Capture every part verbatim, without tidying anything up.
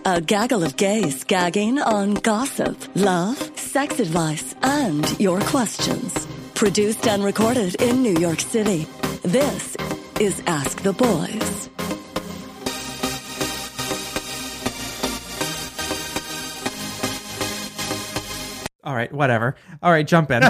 A gaggle of gays gagging on gossip, love, sex advice, and your questions. Produced and recorded in New York City. This is Ask the Boys. All right, whatever. All right, jump in.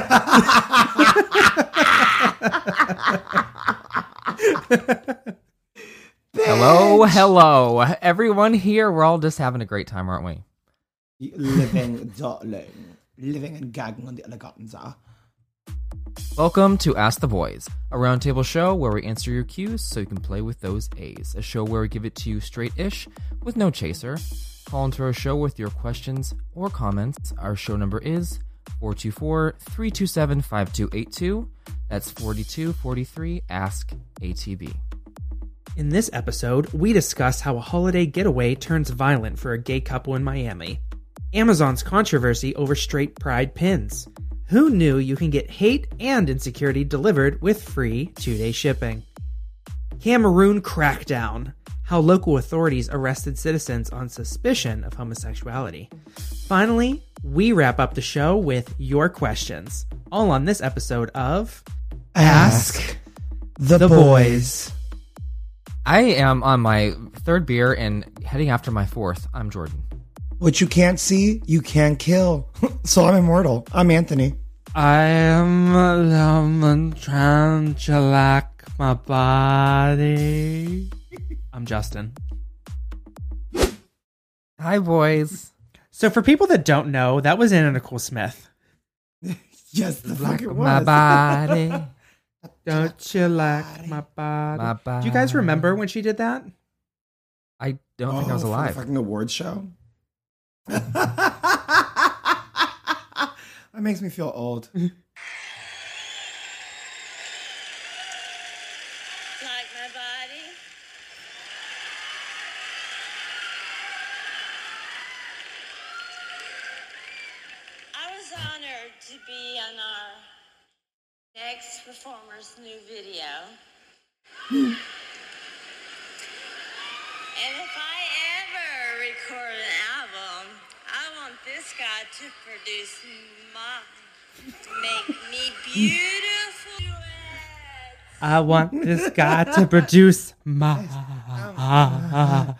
Hello, hello. Everyone here, we're all just having a great time, aren't we? Living, darling. Living and gagging on the eleganza. Welcome to Ask the Boys, a roundtable show where we answer your cues so you can play with those A's. A show where we give it to you straight-ish with no chaser. Call into our show with your questions or comments. Our show number is four two four, three two seven, five two eight two. That's four two four three, ask A T B. In this episode, we discuss how a holiday getaway turns violent for a gay couple in Miami. Amazon's controversy over straight pride pins. Who knew you can get hate and insecurity delivered with free two-day shipping? Cameroon crackdown. How local authorities arrested citizens on suspicion of homosexuality. Finally, we wrap up the show with your questions. All on this episode of Ask the, the boys. Boys. I am on my third beer and heading after my fourth. I'm Jordan. What you can't see, you can't kill. So I'm immortal. I'm Anthony. I am a lemon trying to like my body. I'm Justin. Hi, boys. So for people that don't know, that was Anna Nicole Smith. Yes, the fuck it was. My body. Don't you like my body? My body. Do you guys remember when she did that? I don't Oh, think I was for the alive. fucking awards show. That makes me feel old. Like my body? I was honored to be on our next performer's new video. And if I ever record an album, I want this guy to produce mine. Make me beautiful duets. I want this guy to produce my. I.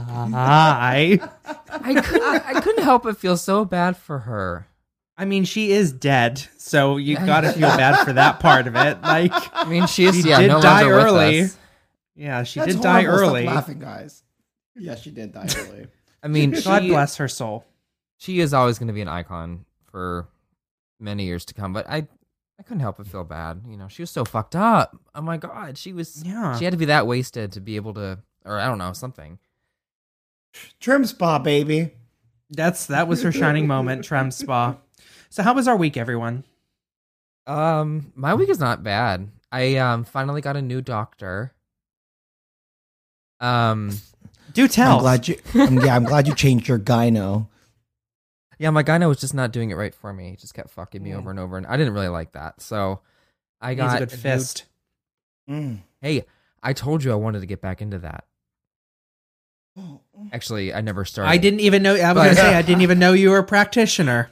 I couldn't. I couldn't help but feel so bad for her. I mean, she is dead, so you gotta feel bad for that part of it. Like, I mean, she is. She yeah, did no die longer with early. us. yeah, she That's did die horrible. early. Stop laughing, guys. Yeah, she did die early. I mean, God she, bless her soul. she is always going to be an icon for many years to come. But I, I couldn't help but feel bad. You know, she was so fucked up. Oh my god, she was. Yeah. She had to be that wasted to be able to, or I don't know, something. Trim spa, baby. That's that was her shining moment. Trem Spa. So, how was our week, everyone? Um, my week is not bad. I um finally got a new doctor. Um, Do tell. I'm glad you. um, yeah, I'm glad you changed your gyno. yeah, my gyno was just not doing it right for me. He just kept fucking me over and over, and I didn't really like that. So, I Needs got a good new- fist. Mm. Hey, I told you I wanted to get back into that. Actually, I never started. I didn't even know. I was But- gonna say I didn't even know you were a practitioner.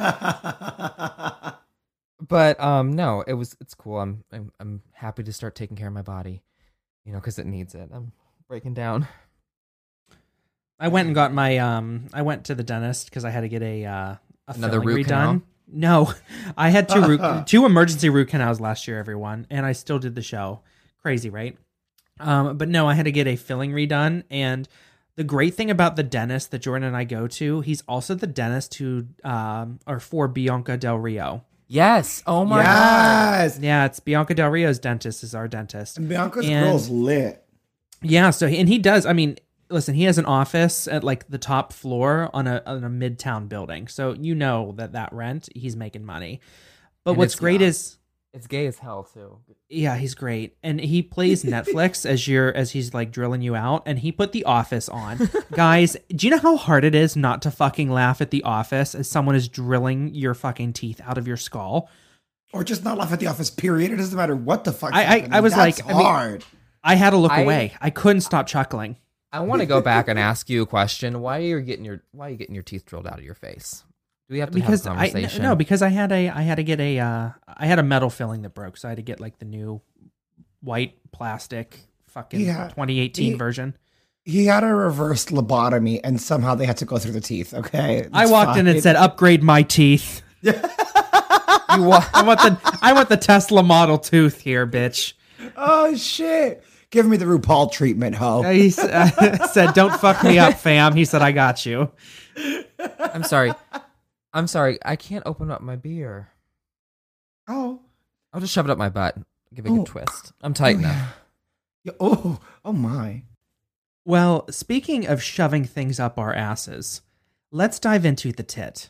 But um, no, it was. It's cool. I'm I'm I'm happy to start taking care of my body, you know, because it needs it. I'm breaking down. I went and got my um. I went to the dentist because I had to get a uh, a Another filling root redone. canal? No, I had two root, two emergency root canals last year, everyone, and I still did the show. Crazy, right? Um, but no, I had to get a filling redone, and the great thing about the dentist that Jordan and I go to, he's also the dentist who um or for Bianca Del Rio. Yes. Oh my god. Yes. Yeah, it's Bianca Del Rio's dentist is our dentist. And Bianca's And- girl's lit. Yeah, so and he does. I mean, listen, he has an office at like the top floor on a on a midtown building, so you know that that rent he's making money. But And what's it's great not. is, It's gay as hell too. yeah, he's great, and he plays Netflix as you're as he's like drilling you out, and he put The Office on. Guys, do you know how hard it is not to fucking laugh at The Office as someone is drilling your fucking teeth out of your skull? Or just not laugh at The Office, period. It doesn't matter what the fuck. I- I- I was That's like, I mean- hard. I had to look I- away. I couldn't stop chuckling. I want to go back and ask you a question. Why are you getting your Why are you getting your teeth drilled out of your face? Do we have to because have a I conversation? no because I had a I had to get a uh, I had a metal filling that broke, so I had to get like the new white plastic fucking Yeah. twenty eighteen He- version. He had a reverse lobotomy, and somehow they had to go through the teeth. Okay, I It's walked in and fine. said, "Upgrade my teeth." You wa- I want the I want the Tesla Model tooth here, bitch. "Oh shit, give me the RuPaul treatment, ho." He s- uh, said, "Don't fuck me up, fam." He said, "I got you." I'm sorry. I'm sorry. I can't open up my beer. Oh, I'll just shove it up my butt. Give it a Oh. good twist. I'm tight oh, now. yeah. Yeah, oh, oh my. Well, speaking of shoving things up our asses, let's dive into the tit.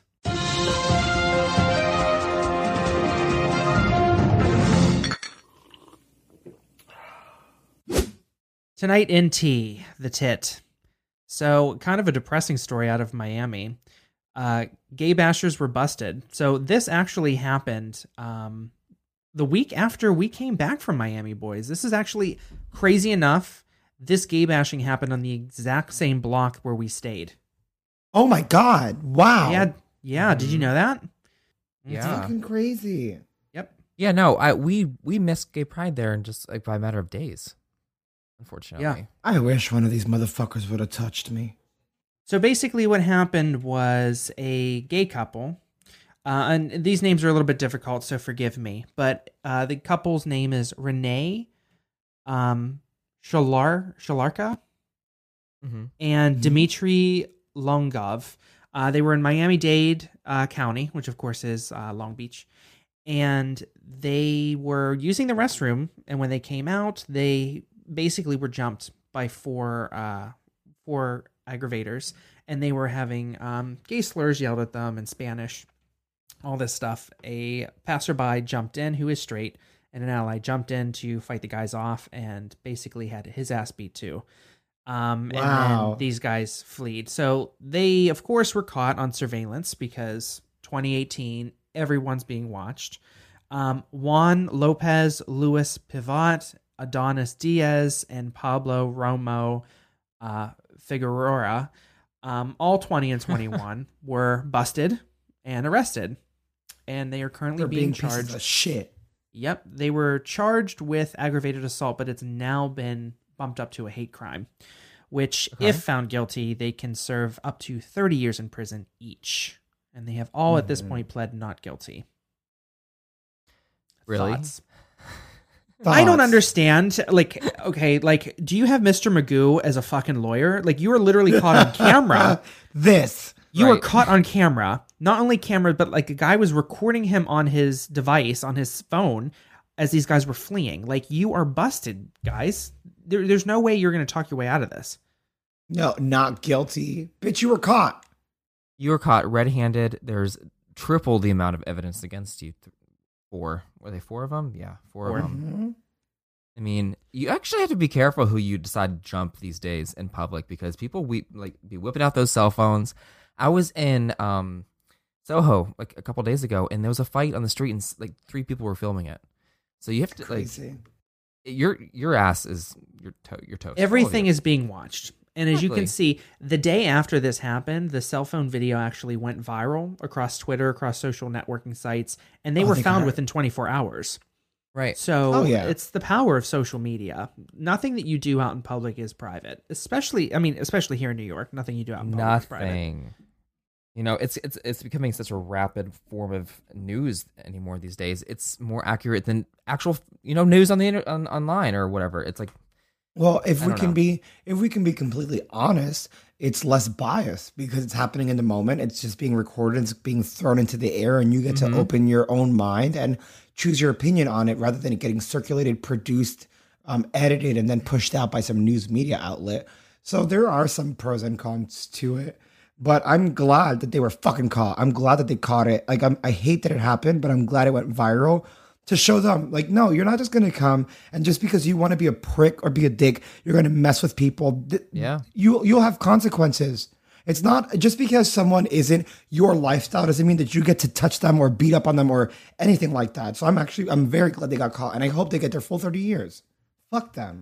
Tonight in tea, the tit. So, kind of a depressing story out of Miami. Uh, gay bashers were busted. So, this actually happened um, the week after we came back from Miami, boys. This is actually crazy enough. This gay bashing happened on the exact same block where we stayed. Oh my god! Wow. Yeah, yeah. Did you know that? It's Yeah. fucking crazy. Yep. Yeah, no, I we we missed gay pride there in just like by a matter of days. Unfortunately. Yeah. I wish one of these motherfuckers would have touched me. So basically, what happened was a gay couple, uh, and these names are a little bit difficult, so forgive me. But uh, the couple's name is Renee, um, Shalar Shalarka, Mm-hmm. and Mhm. Dmitry Longov. Uh, they were in Miami-Dade uh, County, which of course is uh, Long Beach, and they were using the restroom. And when they came out, they basically were jumped by four uh, four aggravators, and they were having um, gay slurs yelled at them in Spanish, all this stuff. A passerby jumped in who is straight, and an ally jumped in to fight the guys off, and basically had his ass beat too. Um, Wow. And then these guys fled. So they, of course, were caught on surveillance because twenty eighteen, everyone's being watched. Um, Juan Lopez, Luis Pivot, Adonis Diaz, and Pablo Romo uh, Figueroa, um, all twenty and twenty-one, were busted and arrested. And they are currently They're being being pieces charged. of shit. Yep, they were charged with aggravated assault, but it's now been bumped up to a hate crime, which, Okay. if found guilty, they can serve up to thirty years in prison each. And they have all at this Mhm. point pled not guilty. Really? Thoughts? I don't Thoughts? understand. Like, okay, like, do you have Mister Magoo as a fucking lawyer? Like, you were literally caught on camera. This. You were Right. caught on camera. Not only camera, but like a guy was recording him on his device, on his phone, as these guys were fleeing. Like, you are busted, guys. There, there's no way you're going to talk your way out of this. No, not guilty. Bitch, you were caught. You were caught red-handed. There's triple the amount of evidence against you. Th- Four. Were they four of them? Yeah, four, Four. of them. Mhm. I mean, you actually have to be careful who you decide to jump these days in public because people we like be whipping out those cell phones. I was in um, Soho like a couple days ago, and there was a fight on the street, and s- like three people were filming it. So you have to like Crazy. your your ass is your to- your toast. Everything All of is being watched. And as you can Exactly. see, the day after this happened, the cell phone video actually went viral across Twitter, across social networking sites, and they Oh, were thank found God. within twenty-four hours. it. Right. So Oh, yeah. it's the power of social media. Nothing that you do out in public is private, especially, I mean, especially here in New York. Nothing you do out in public is private. Nothing. You know, it's it's it's becoming such a rapid form of news anymore these days. It's more accurate than actual, you know, news on the inter- on, online or whatever. It's like Well, if I we don't can know. be if we can be completely honest, it's less biased because it's happening in the moment. It's just being recorded, it's being thrown into the air, and you get Mhm. to open your own mind and choose your opinion on it rather than it getting circulated, produced, um, edited, and then pushed out by some news media outlet. So there are some pros and cons to it. But I'm glad that they were fucking caught. I'm glad that they caught it. Like I'm, I hate that it happened, but I'm glad it went viral to show them, like, no, you're not just gonna come and just because you want to be a prick or be a dick, you're gonna mess with people. Th- Yeah. you you'll have consequences. It's not just because someone isn't your lifestyle doesn't mean that you get to touch them or beat up on them or anything like that. So I'm actually I'm very glad they got caught, and I hope they get their full thirty years. Fuck them.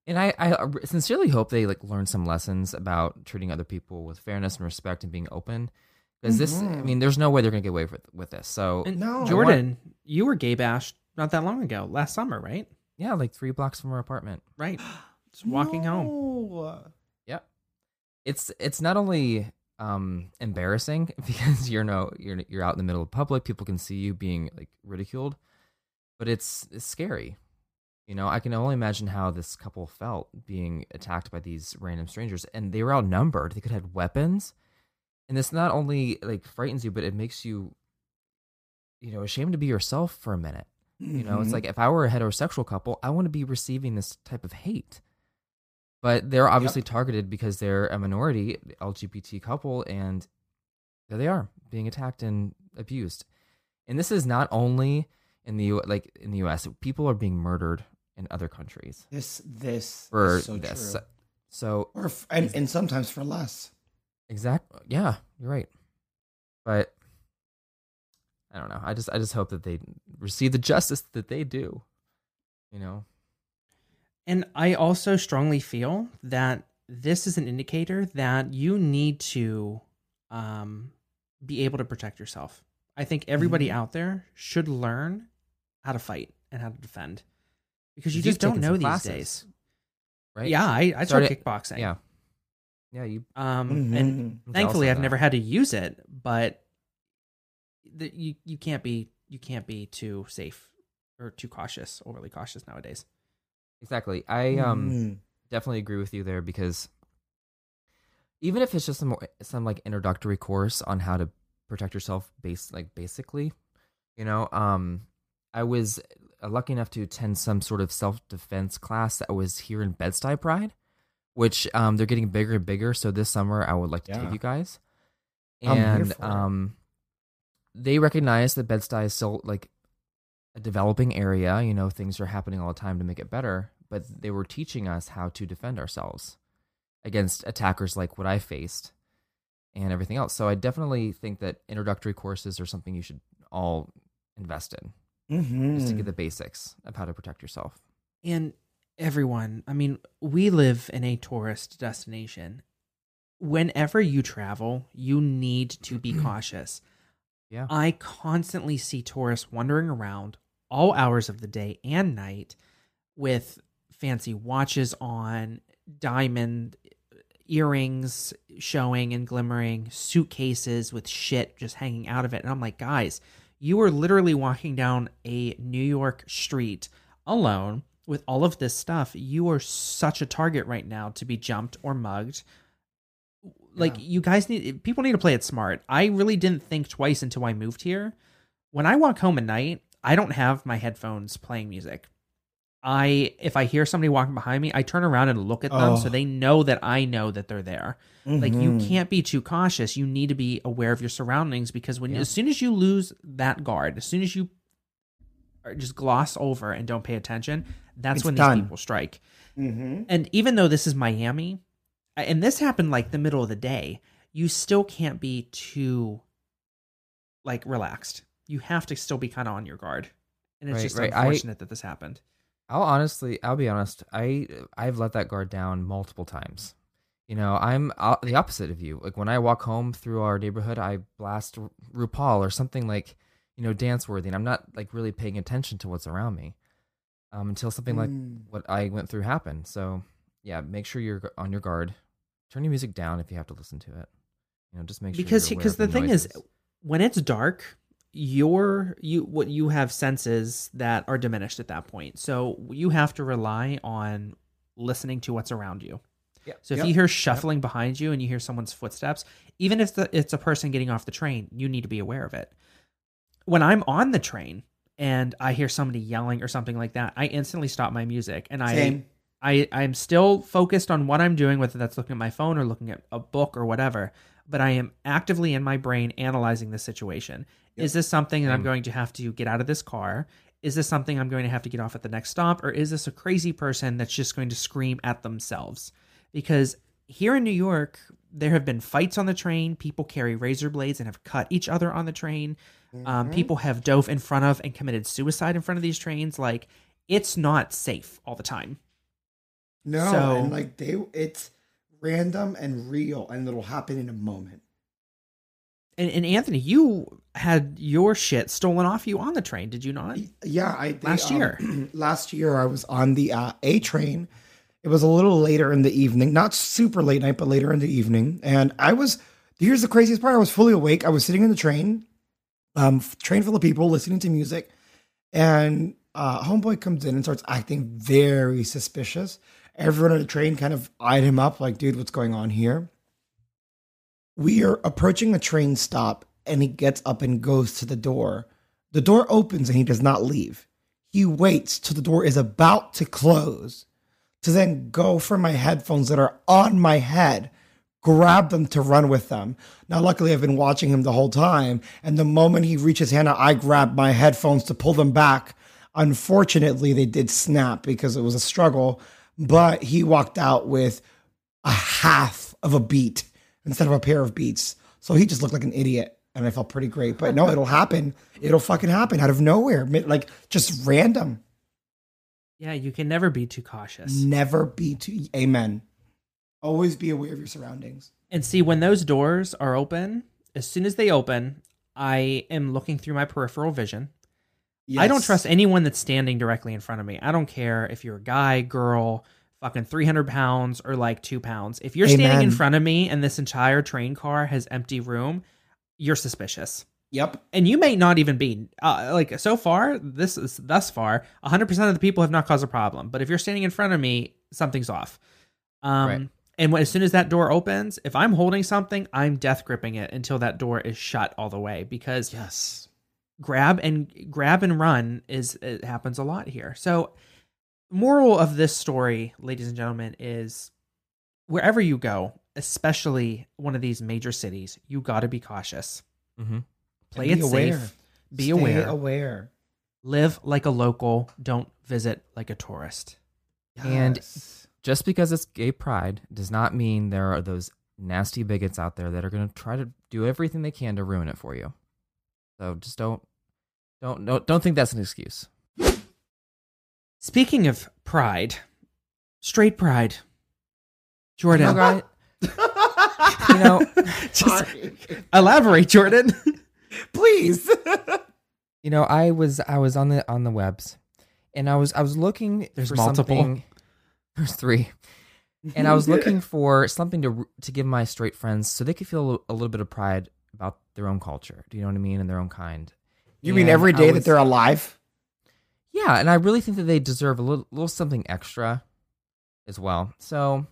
And I, I sincerely hope they like learn some lessons about treating other people with fairness and respect and being open. Because this, I mean, there's no way they're gonna get away with with this. So, And No. Jordan, you were gay bashed not that long ago, last summer, right? yeah, like three blocks from our apartment. Right. Just walking home. home. Yep. It's it's not only um embarrassing because you're no you're you're out in the middle of public, people can see you being like ridiculed, but it's it's scary. You know, I can only imagine how this couple felt being attacked by these random strangers, and they were outnumbered. They could have weapons, and this not only like frightens you, but it makes you, you know, ashamed to be yourself for a minute. You know, it's like if I were a heterosexual couple, I want to be receiving this type of hate. But they're obviously Yep. targeted because they're a minority L G B T couple, and there they are being attacked and abused. And this is not only in the U like in the U S. People are being murdered in other countries This this for is so this. true. So Or f- and, and sometimes for less. exact, yeah, you're right. But I don't know. I just I just hope that they receive the justice that they do. You know. And I also strongly feel that this is an indicator that you need to um, be able to protect yourself. I think everybody Mm-hmm. out there should learn how to fight and how to defend because you You've just don't taken know some these classes, days. Right? Yeah, I, I taught Started- kickboxing. Yeah. Yeah, you Um, Mhm. and I'm jealous thankfully, of I've that. never had to use it, but the, you you can't be you can't be too safe or too cautious, overly cautious nowadays. Exactly. I um Mhm. definitely agree with you there because even if it's just some some like introductory course on how to protect yourself base like basically, you know, um I was lucky enough to attend some sort of self-defense class that was here in Bed-Stuy Pride, which um they're getting bigger and bigger, so this summer I would like to Yeah. take you guys. I'm here And for it. um they recognize that Bed-Stuy is still like a developing area, you know, things are happening all the time to make it better, but they were teaching us how to defend ourselves against attackers like what I faced and everything else. So I definitely think that introductory courses are something you should all invest in just to Mhm. get the basics of how to protect yourself. And everyone, I mean, we live in a tourist destination. Whenever you travel, you need to be cautious. Yeah. I constantly see tourists wandering around all hours of the day and night with fancy watches on, diamond earrings showing and glimmering, suitcases with shit just hanging out of it. And I'm like, guys, you are literally walking down a New York street alone with all of this stuff. You are such a target right now to be jumped or mugged. Like, you guys need, people need to play it smart. I really didn't think twice until I moved here. When I walk home at night, I don't have my headphones playing music. I, if I hear somebody walking behind me, I turn around and look at them Oh. so they know that I know that they're there. Like, you Mhm. can't be too cautious. You need to be aware of your surroundings because when Yeah. as soon as you lose that guard, as soon as you are- just gloss over and don't pay attention, that's It's when done. these people strike. Mhm. And even though this is Miami, and this happened like the middle of the day, you still can't be too like relaxed. You have to still be kind of on your guard. And it's Right, just right. I- unfortunate that this happened. I'll honestly, I'll be honest. I I've let that guard down multiple times. You know, I'm uh, the opposite of you. Like when I walk home through our neighborhood, I blast Ru- RuPaul or something like, you know, dance worthy, and I'm not like really paying attention to what's around me um, until something like Mm. what I went through happened. So yeah, make sure you're on your guard. Turn your music down if you have to listen to it. You know, just make sure Because you're aware because of the thing is, noises. when it's dark, your you what you have senses that are diminished at that point. So you have to rely on listening to what's around you. Yep. So if Yep. you hear shuffling behind you and you hear someone's footsteps, even if the, it's a person getting off the train, you need to be aware of it. When I'm on the train and I hear somebody yelling or something like that, I instantly stop my music and I Same. I I'm still focused on what I'm doing, whether that's looking at my phone or looking at a book or whatever, but I am actively in my brain analyzing the situation. Is this something that I'm Same. going to have to get out of this car? Is this something I'm going to have to get off at the next stop? Or is this a crazy person that's just going to scream at themselves? Because here in New York, there have been fights on the train. People carry razor blades and have cut each other on the train. Um, people have dove in front of and committed suicide in front of these trains. Like, it's not safe all the time. No, So- and like they, it's random and real, and it'll happen in a moment. And, and Anthony, you had your shit stolen off you on the train, did you not? Yeah, I they, Last um, year. last year I was on the uh, A train. It was a little later in the evening, not super late night, but later in the evening. And I was, here's the craziest part. I was fully awake. I was sitting in the train, um, train full of people listening to music. And uh, homeboy comes in and starts acting very suspicious. Everyone on the train kind of eyed him up like, dude, what's going on here? We are approaching a train stop and he gets up and goes to the door. The door opens and he does not leave. He waits till the door is about to close to then go for my headphones that are on my head, grab them to run with them. Now, luckily, I've been watching him the whole time. And the moment he reaches hand out, I grab my headphones to pull them back. Unfortunately, they did snap because it was a struggle, but he walked out with a half of a beat instead of a pair of beats. So he just looked like an idiot. And I felt pretty great. But no, it'll happen. It'll fucking happen out of nowhere. Like just random. Yeah, you can never be too cautious. Never be too, amen. Always be aware of your surroundings. And see, when those doors are open, as soon as they open, I am looking through my peripheral vision. I don't Yes. trust anyone that's standing directly in front of me. I don't care if you're a guy, girl, fucking three hundred pounds or like two pounds. If you're standing in Amen. front of me and this entire train car has empty room, you're suspicious. Yep. And you may not even be. Uh, like, so far, this is thus far, one hundred percent of the people have not caused a problem. But if you're standing in front of me, something's off. Um, Right. And when, as soon as that door opens, if I'm holding something, I'm death gripping it until that door is shut all the way. Because Yes. grab and grab and run is it happens a lot here. So, moral of this story, ladies and gentlemen, is wherever you go, especially one of these major cities, you got to be cautious. Mm-hmm. Play Be it aware. safe. Be Stay aware. aware. Live like a local. Don't visit like a tourist. And- Yes. Just because it's gay pride does not mean there are those nasty bigots out there that are going to try to do everything they can to ruin it for you. So just don't, don't, don't, don't think that's an excuse. Speaking of pride, straight pride. Jordan, Okay. You know, just elaborate, Jordan. Please. you know, I was I was on the on the webs, and I was I was looking There's for multiple? something. There's three, and I was looking for something to to give my straight friends so they could feel a little, a little bit of pride about their own culture. Do you know what I mean? And their own kind. You mean And every I day was- that they're alive? Yeah, and I really think that they deserve a little, little something extra as well. So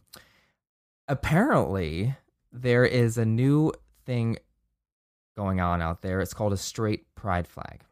apparently there is a new thing going on out there. It's called a straight pride flag.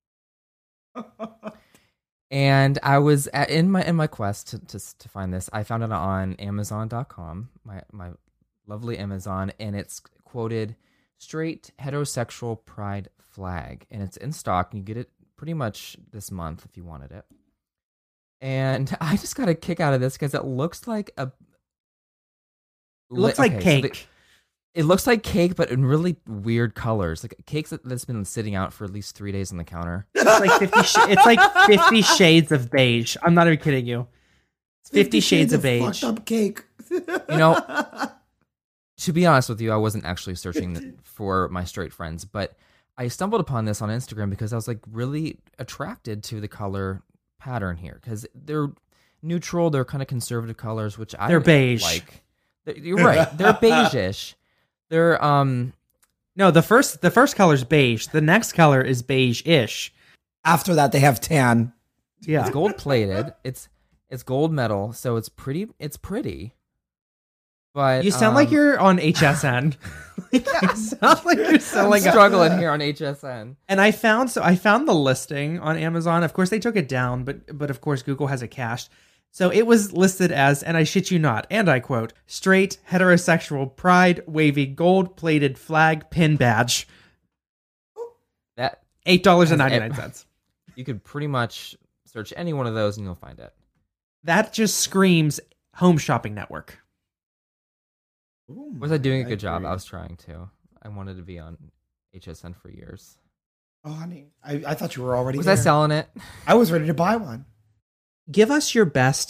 And I was at, in my in my quest to, to to find this, I found it on Amazon dot com, my my lovely Amazon, and it's quoted straight heterosexual pride flag, and it's in stock. And you get it pretty much this month if you wanted it. And I just got a kick out of this because it looks like a. It looks like okay, so cake. the- it looks like cake, but in really weird colors, like cakes that, that's been sitting out for at least three days on the counter. It's like fifty. Sh- it's like fifty shades of beige. I'm not even kidding you. It's fifty, shades, of beige. Fucked up cake. You know, to be honest with you, I wasn't actually searching for my straight friends, but I stumbled upon this on Instagram because I was like really attracted to the color pattern here because they're neutral, they're kind of conservative colors, which I They're beige. like. They're- You're right, they're beige-ish. They're um No, the first the first color's beige. The next color is beige-ish. After that, they have tan. Yeah. it's gold plated. It's it's gold metal, so it's pretty. It's pretty. But You sound like um, you're on H S N. Like, you sound like you're selling I'm a- struggling here on H S N. And I found so I found the listing on Amazon. Of course, they took it down, but but of course Google has it cached. So it was listed as, and I shit you not, and I quote, straight heterosexual pride wavy gold plated flag pin badge, That eight dollars and ninety nine cents. you could pretty much search any one of those and you'll find it. That just screams Home Shopping Network. Was I doing a good job? agree. I was trying to. I wanted to be on H S N for years. Oh, honey, I, I thought you were already Was there. I selling it? I was ready to buy one. Give us your best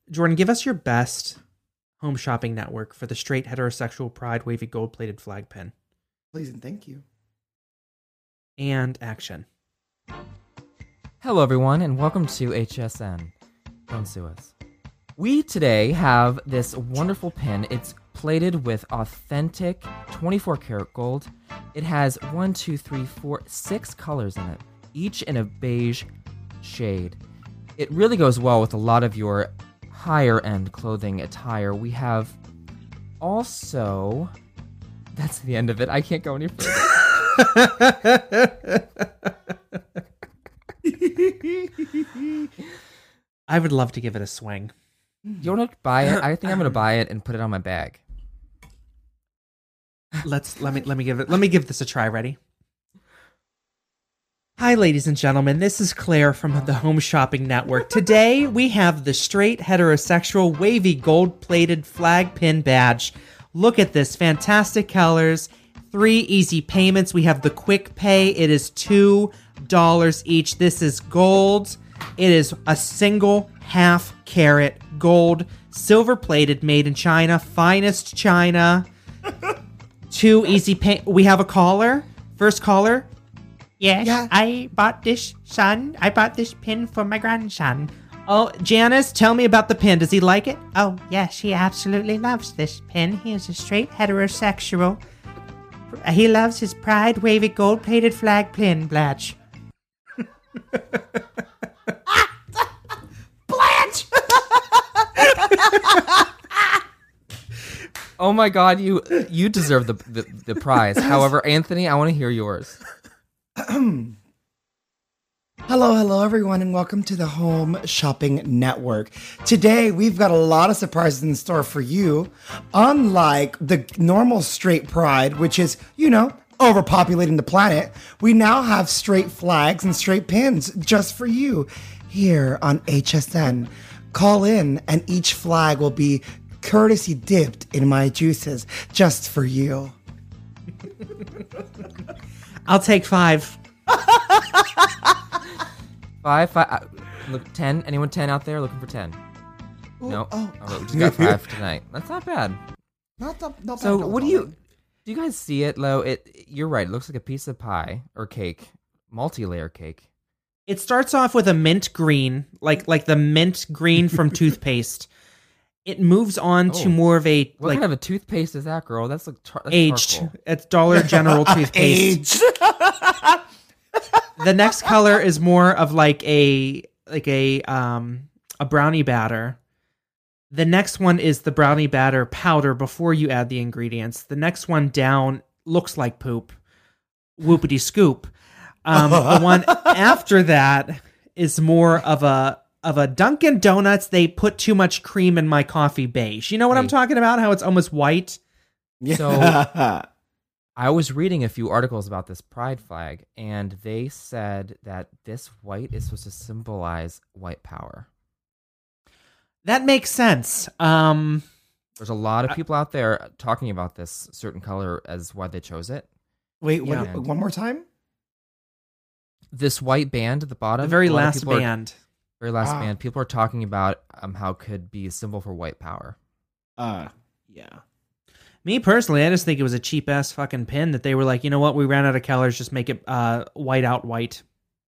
Jordan, give us your best home shopping network for the straight heterosexual pride wavy gold plated flag pin. Please and thank you. And action. Hello, everyone, and welcome to H S N. Don't sue us. We today have this wonderful pin. It's plated with authentic twenty-four karat gold. It has one, two, three, four, six colors in it, each in a beige shade. It really goes well with a lot of your higher end clothing attire. We have also, that's the end of it. I can't go any further. I would love to give it a swing. You want to buy it? I think I'm going to buy it and put it on my bag. Let's let me let me give it let me give this a try. Ready? Hi, ladies and gentlemen. This is Claire from the Home Shopping Network. Today we have the straight heterosexual wavy gold plated flag pin badge. Look at this, fantastic colors. Three easy payments. We have the quick pay. It is two dollars each. This is gold. It is a single half carat gold, silver plated, made in China, finest China. Two easy pay. We have a caller. First caller. Yes, Yeah. I bought this son. I bought this pin for my grandson. Oh, Janice, tell me about the pin. Does he like it? Oh, yes, he absolutely loves this pin. He is a straight heterosexual. He loves his pride wavy gold plated flag pin, Blatch. Blanche! Oh my God, you you deserve the, the, the prize. However, Anthony, I want to hear yours. Hello, hello, everyone, and welcome to the Home Shopping Network. Today, we've got a lot of surprises in store for you. Unlike the normal straight pride, which is, you know, overpopulating the planet, we now have straight flags and straight pins just for you here on H S N. Call in, and each flag will be courtesy dipped in my juices just for you. I'll take five. Five, five, uh, look, ten. Anyone ten out there looking for ten? No. oh. All right, we just got five tonight. That's not bad. Not, not, not So, bad at what do all. you? Do you guys see it, Lo? It. You're right. It looks like a piece of pie or cake, multi-layer cake. It starts off with a mint green, like like the mint green from toothpaste. It moves on to Oh. more of a What like kind of a toothpaste is that, girl? That's like tar- that's aged. charcoal. It's Dollar General toothpaste. Age. The next color is more of like a like a um a brownie batter. The next one is the brownie batter powder before you add the ingredients. The next one down looks like poop. Whoopity scoop. Um, the one after that is more of a of a Dunkin' Donuts. They put too much cream in my coffee beige. You know what I'm Hey. talking about? How it's almost white. So I was reading a few articles about this pride flag, and they said that this white is supposed to symbolize white power. That makes sense. Um, There's a lot of people out there talking about this certain color as why they chose it. Wait, Yeah. what, one more time? This white band at the bottom. the very a lot of last people are- band. very last Ah. band. People are talking about um, how it could be a symbol for white power. Uh, yeah. Me personally, I just think it was a cheap ass fucking pin that they were like, you know what, we ran out of colors, just make it uh white out white.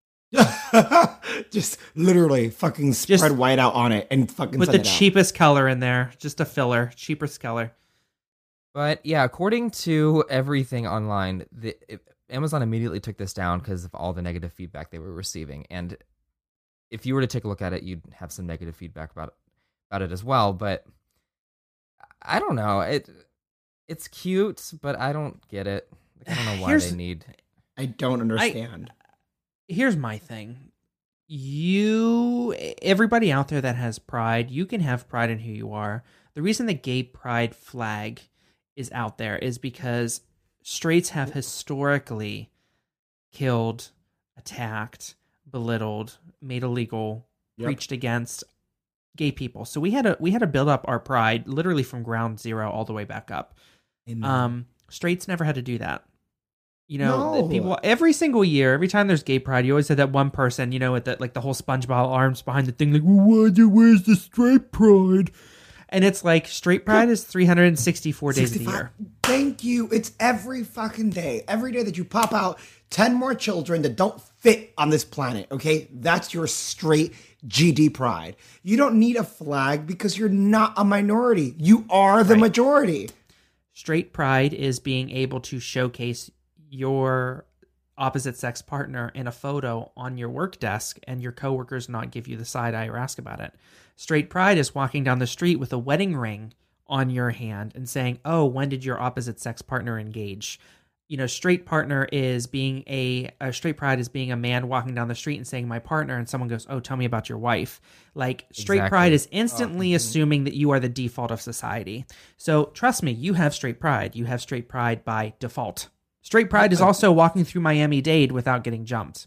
Just literally fucking spread Just white out on it and fucking Put send the it out. cheapest color in there, just a filler, cheapest color. But yeah, according to everything online, the, it, Amazon immediately took this down because of all the negative feedback they were receiving. And if you were to take a look at it, you'd have some negative feedback about about it as well. But I don't know. It it's cute, but I don't get it. Like, I don't know why Here's- they need. I don't understand. Here's my thing. You, everybody out there that has pride, you can have pride in who you are. The reason the gay pride flag is out there is because straights have historically killed, attacked, belittled, made illegal, Yep. preached against gay people. So we had to we had to build up our pride literally from ground zero all the way back up. Amen. Um, straights never had to do that. You know, No. that people every single year, every time there's gay pride, you always have that one person, you know, with the, like the whole SpongeBob arms behind the thing, like, well, where's the straight pride? And it's like straight pride is three hundred sixty-four days of the year. Thank you. It's every fucking day. Every day that you pop out ten more children that don't fit on this planet, okay? That's your straight G D pride. You don't need a flag because you're not a minority. You are the Right. majority. Straight pride is being able to showcase your opposite sex partner in a photo on your work desk and your coworkers not give you the side eye or ask about it. Straight pride is walking down the street with a wedding ring on your hand and saying, oh, when did your opposite sex partner engage? You know, straight partner is being a, a straight pride is being a man walking down the street and saying my partner, and someone goes, oh, tell me about your wife. Like straight Exactly. pride is instantly assuming that you are the default of society. So trust me, you have straight pride. You have straight pride by default. Straight pride is also walking through Miami-Dade without getting jumped.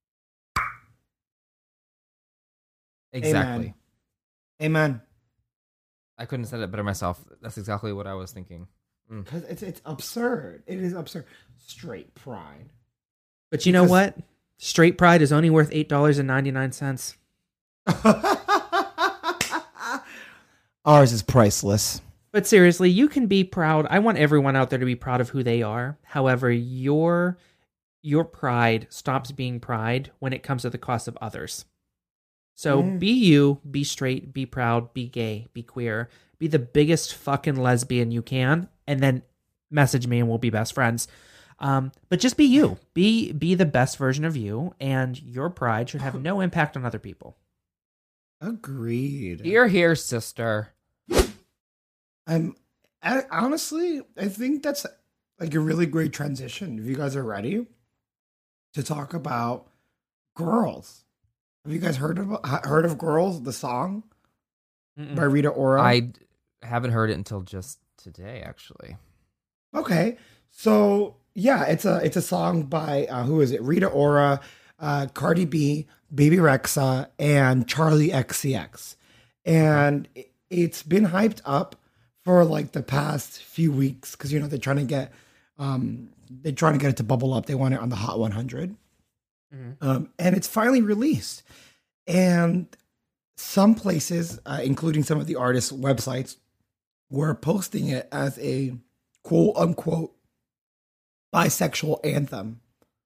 Exactly. Amen. I couldn't have said it better myself. That's exactly what I was thinking. Because it's it's absurd. It is absurd. Straight pride. But you know Because- what? Straight pride is only worth eight dollars and ninety-nine cents. Ours is priceless. But seriously, you can be proud. I want everyone out there to be proud of who they are. However, your your pride stops being pride when it comes to the cost of others. So Mm. be you, be straight, be proud, be gay, be queer, be the biggest fucking lesbian you can, and then message me and we'll be best friends. Um, but just be you. Be be the best version of you, and your pride should have no impact on other people. Agreed. Here, here, sister. I'm I, honestly, I think that's like a really great transition. If you guys are ready to talk about girls, have you guys heard of heard of Girls, the song by Rita Ora? I d- haven't heard it until just today, actually. Okay, so yeah, it's a it's a song by uh, who is it? Rita Ora, uh, Cardi B, Baby Rexha, and Charlie X C X, and it, it's been hyped up for like the past few weeks because you know they're trying to get um they're trying to get it to bubble up. They want it on the Hot one hundred, Mhm. um, and it's finally released. And some places, uh, including some of the artists' websites, were posting it as a quote unquote bisexual anthem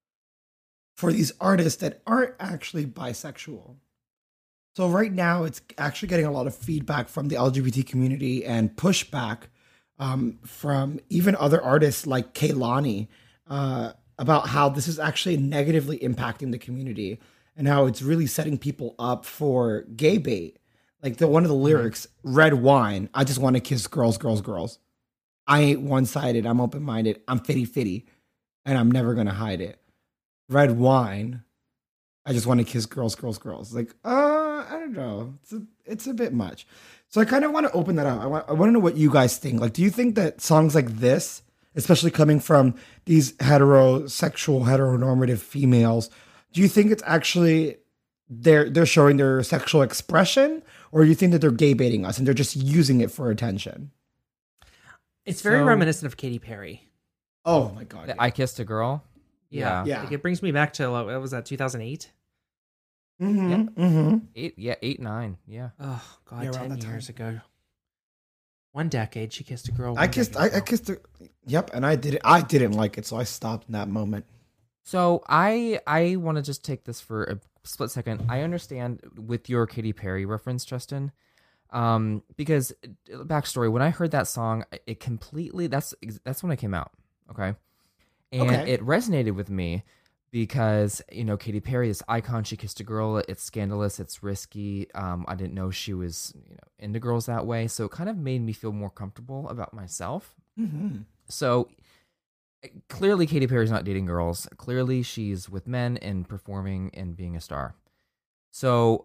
for these artists that aren't actually bisexual. So right now, it's actually getting a lot of feedback from the L G B T community and pushback um, from even other artists like Kehlani uh, about how this is actually negatively impacting the community and how it's really setting people up for gay bait. Like the one of the lyrics, "Red wine, I just want to kiss girls, girls, girls. I ain't one-sided. I'm open-minded. I'm fitty-fitty, and I'm never gonna hide it. Red wine." I just want to kiss girls, girls, girls. Like, uh, I don't know. It's a, it's a bit much. So I kind of want to open that up. I want, I want to know what you guys think. Like, do you think that songs like this, especially coming from these heterosexual, heteronormative females, do you think it's actually they're they're showing their sexual expression, or do you think that they're gay baiting us and they're just using it for attention? It's very So- reminiscent of Katy Perry. Oh my god! I Kissed a Girl. Yeah. Yeah. Like, it brings me back to, like, what was that, two thousand eight? Mm-hmm, mm-hmm. Eight, yeah, eight, nine, yeah. Oh, God, Yeah, around ten that years time. ago. One decade, she kissed a girl. I one kissed. decade I, I ago. kissed her. Yep, and I did it. I didn't like it, so I stopped in that moment. So I I want to just take this for a split second. I understand with your Katy Perry reference, Justin, um, because uh, backstory. When I heard that song, it completely that's that's when it came out. Okay, and Okay. it resonated with me because you know Katy Perry, this icon. She kissed a girl. It's scandalous. It's risky. Um, I didn't know she was you know into girls that way, so it kind of made me feel more comfortable about myself. Mm-hmm. So clearly Katy Perry's not dating girls. Clearly she's with men and performing and being a star. So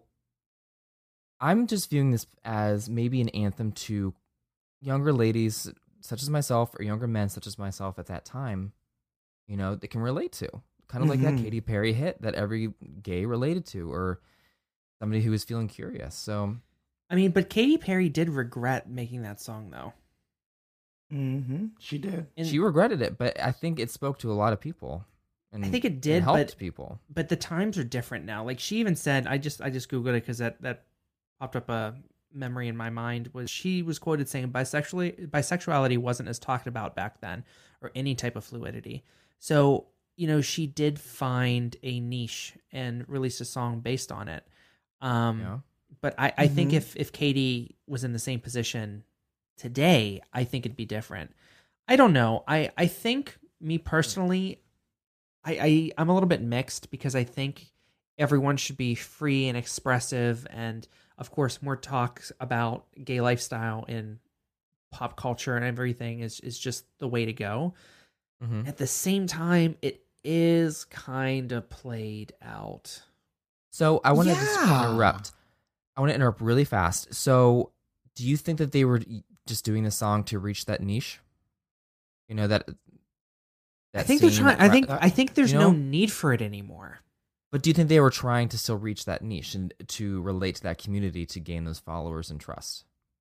I'm just viewing this as maybe an anthem to younger ladies such as myself or younger men such as myself at that time, you know, they can relate to. Kind of like Mhm. that Katy Perry hit that every gay related to, or somebody who was feeling curious. So I mean, but Katy Perry did regret making that song, though. Mm-hmm. She did. And She regretted it, but I think it spoke to a lot of people. And I think it did, and helped but people. But the times are different now. Like she even said, I just I just googled it because that that popped up a memory in my mind. Was she was quoted saying bisexually bisexuality wasn't as talked about back then, or any type of fluidity. So you know she did find a niche and released a song based on it. Um, Yeah. But I, I think Mhm. if if Katie was in the same position today, I think it'd be different. I don't know. I I think me personally. I, I I'm a little bit mixed because I think everyone should be free and expressive, and of course, more talks about gay lifestyle in pop culture and everything is is just the way to go. Mhm. At the same time, it is kind of played out. So I want to just Yeah. interrupt. I want to interrupt really fast. So, do you think that they were just doing the song to reach that niche? You know that. I that think they're scene, trying. that I ra- think uh, I think there's you no know? need for it anymore. But do you think they were trying to still reach that niche and to relate to that community to gain those followers and trust?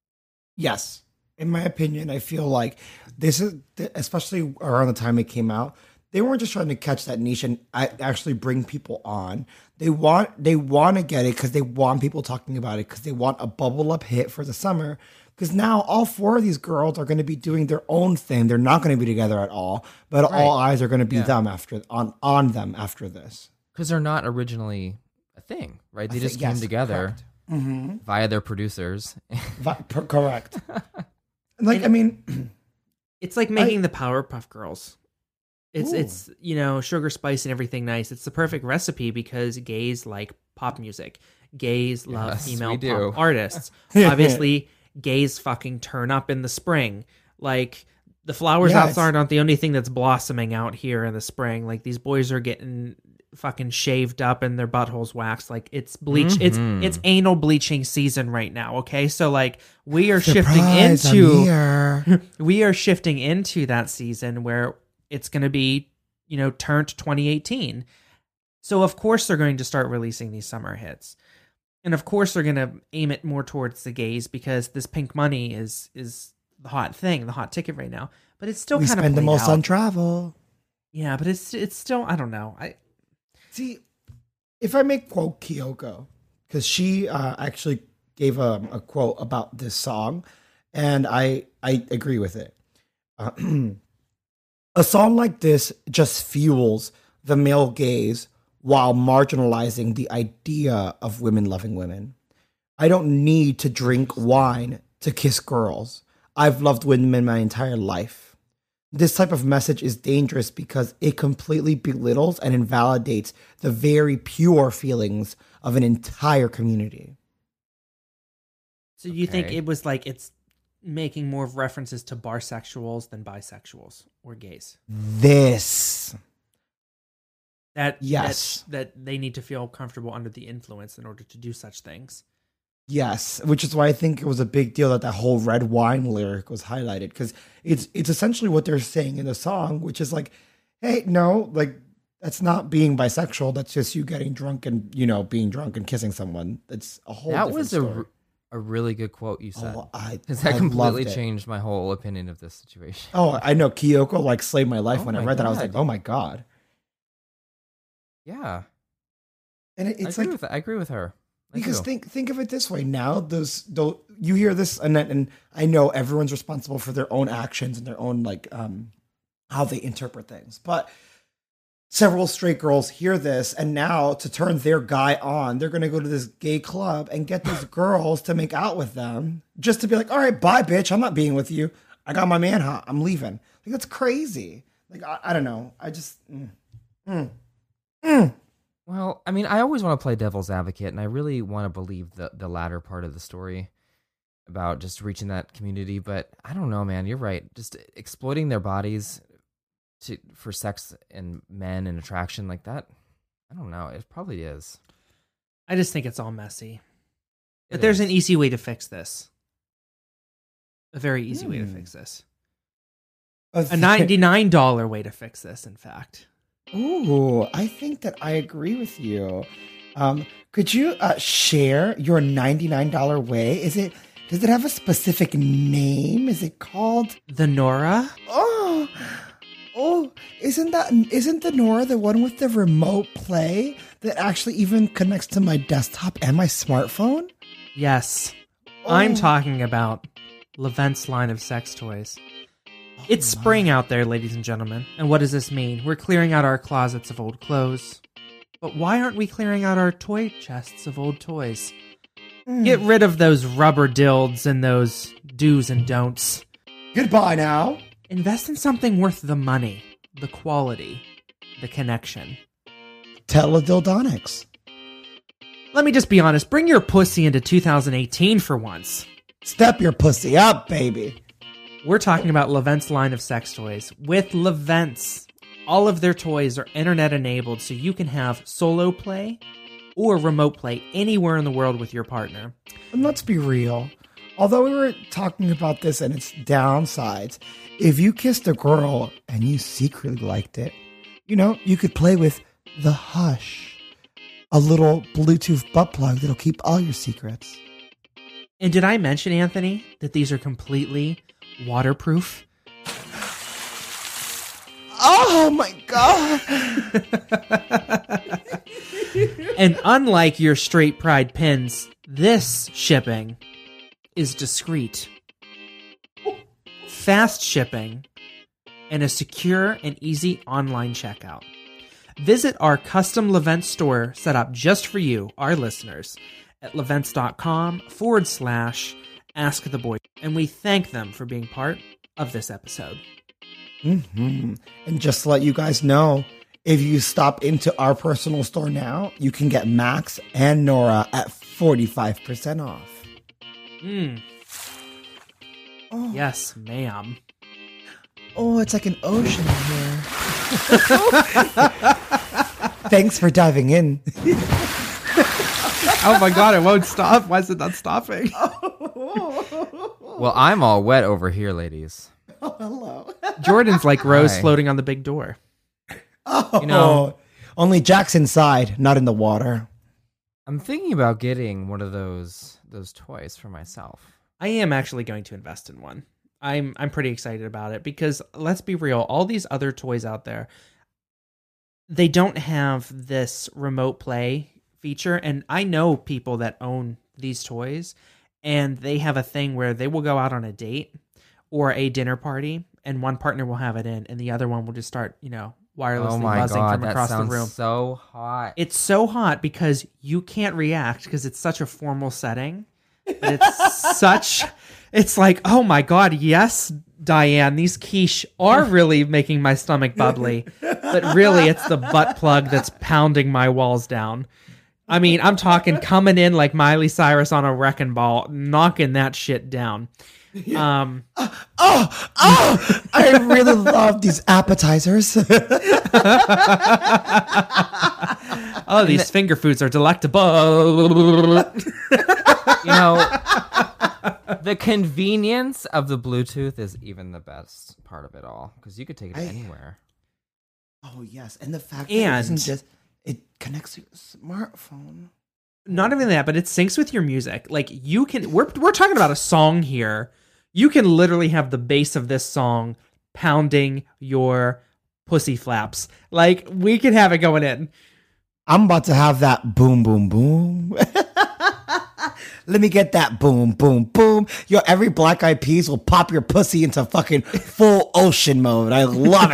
Yes. In my opinion, I feel like this is, especially around the time it came out, they weren't just trying to catch that niche and a- actually bring people on. They want they want to get it because they want people talking about it because they want a bubble up hit for the summer. Because now all four of these girls are going to be doing their own thing. They're not going to be together at all, but all eyes are going to be Yeah. them after on on them after this. Because they're not originally a thing, right? They I just think- came yes, together correct. Mm-hmm. via their producers. Vi- per- correct. Like I mean, It's like making the Powerpuff Girls. It's Ooh. it's you know sugar, spice, and everything nice. It's the perfect recipe because gays like pop music. Gays love Yes, female we do. pop artists. Obviously, gays fucking turn up in the spring. Like the flowers Yeah, outside it's- aren't the only thing that's blossoming out here in the spring. Like these boys are getting fucking shaved up and their buttholes waxed. Like it's bleach. Mhm. It's it's anal bleaching season right now. Okay, so like we are Surprise, shifting I'm into here. we are shifting into that season where it's going to be, you know, turned twenty eighteen. So of course they're going to start releasing these summer hits. And of course they're going to aim it more towards the gays because this Pink Money is is the hot thing, the hot ticket right now. But it's still We kind of spend the played most out. on travel. Yeah, but it's it's still I don't know. I See, if I may quote Kyoko, because she uh, actually gave a, a quote about this song, and I I agree with it. Uh, a song like this just fuels the male gaze while marginalizing the idea of women loving women. I don't need to drink wine to kiss girls. I've loved women my entire life. This type of message is dangerous because it completely belittles and invalidates the very pure feelings of an entire community. so you think Okay. it was like it's making more of references to barsexuals than bisexuals or gays? This. That Yes. that, that they need to feel comfortable under the influence in order to do such things. Yes, which is why I think it was a big deal that that whole red wine lyric was highlighted, because it's it's essentially what they're saying in the song, which is like, hey, no, like that's not being bisexual. That's just you getting drunk and, you know, being drunk and kissing someone. That's a whole. that different was a, story. r- a really good quote you said. Oh, I, Because that I completely loved it. changed my whole opinion of this situation. Oh, I know Kyoko like slaved my life Oh when I my read that. I was God. like, oh my god. Yeah, And it, I it's agree like with I agree with her. I because do. think think of it this way. Now those though you hear this and then- and I know everyone's responsible for their own actions and their own like um how they interpret things. But several straight girls hear this and now to turn their guy on, they're gonna go to this gay club and get these girls to make out with them just to be like, all right, bye, bitch. I'm not being with you. I got my man hot. I'm leaving. Like that's crazy. Like I, I don't know. I just mm, mm, mm. Well, I mean, I always want to play devil's advocate, and I really want to believe the the latter part of the story about just reaching that community. But I don't know, man. You're right. Just exploiting their bodies to for sex and men and attraction like that. I don't know. It probably is. I just think it's all messy. But It there's is. an easy way to fix this. A very easy way to Hmm. fix this. A A ninety-nine dollars way to fix this, in fact. Ooh, I think that I agree with you. Um, could you uh, share your ninety-nine dollars way? Is it Does it have a specific name? Is it called The Nora? Oh, oh, isn't that isn't the Nora the one with the remote play that actually even connects to my desktop and my smartphone? Yes. Oh. I'm talking about Levent's line of sex toys. It's spring out there, ladies and gentlemen. And what does this mean? We're clearing out our closets of old clothes. But why aren't we clearing out our toy chests of old toys? Mm. Get rid of those rubber dilds and those do's and don'ts. Goodbye now. Invest in something worth the money, the quality, the connection. Teledildonics. Let me just be honest. Bring your pussy into two thousand eighteen for once. Step your pussy up, baby. We're talking about Levent's line of sex toys. With Levent's, all of their toys are internet enabled, so you can have solo play or remote play anywhere in the world with your partner. And let's be real. Although we were talking about this and its downsides, if you kissed a girl and you secretly liked it, you know, you could play with the Hush, a little Bluetooth butt plug that'll keep all your secrets. And did I mention, Anthony, that these are completely waterproof? Oh my God. And unlike your straight pride pins, this shipping is discreet, fast shipping, and a secure and easy online checkout. Visit our custom Levent store set up just for you, our listeners, at levents.com forward slash ask the boy. And we thank them for being part of this episode. Mm-hmm. And just to let you guys know, if you stop into our personal store now, you can get Max and Nora at forty-five percent off. Mm. Oh. Yes, ma'am. Oh, it's like an ocean here. Thanks for diving in. Oh my God, it won't stop. Why is it not stopping? Well, I'm all wet over here, ladies. Oh, hello. Jordan's like Rose Hi. floating on the big door. Oh, You know- only Jack's inside, not in the water. I'm thinking about getting one of those those toys for myself. I am actually going to invest in one. I'm I'm pretty excited about it because let's be real, all these other toys out there, they don't have this remote play feature. And I know people that own these toys and they have a thing where they will go out on a date or a dinner party and one partner will have it in and the other one will just start, you know, wirelessly Oh my buzzing god, from that across the sounds room. so hot. It's so hot because you can't react because it's such a formal setting. And it's such, it's like, oh my God, yes, Diane, these quiche are really making my stomach bubbly. But really, it's the butt plug that's pounding my walls down. I mean, I'm talking coming in like Miley Cyrus on a wrecking ball, knocking that shit down. Um, Oh, oh, I really love these appetizers. oh, these finger foods are delectable. You know, the convenience of the Bluetooth is even the best part of it all because you could take it I- anywhere. Oh, yes. And the fact that And- it isn't just, it connects to your smartphone. Not even that, but it syncs with your music. Like you can, we're we're talking about a song here. You can literally have the bass of this song pounding your pussy flaps. Like we could have it going in. I'm about to have that boom, boom, boom. Let me get that boom, boom, boom. Yo, every Black Eyed Peas will pop your pussy into fucking full ocean mode. I love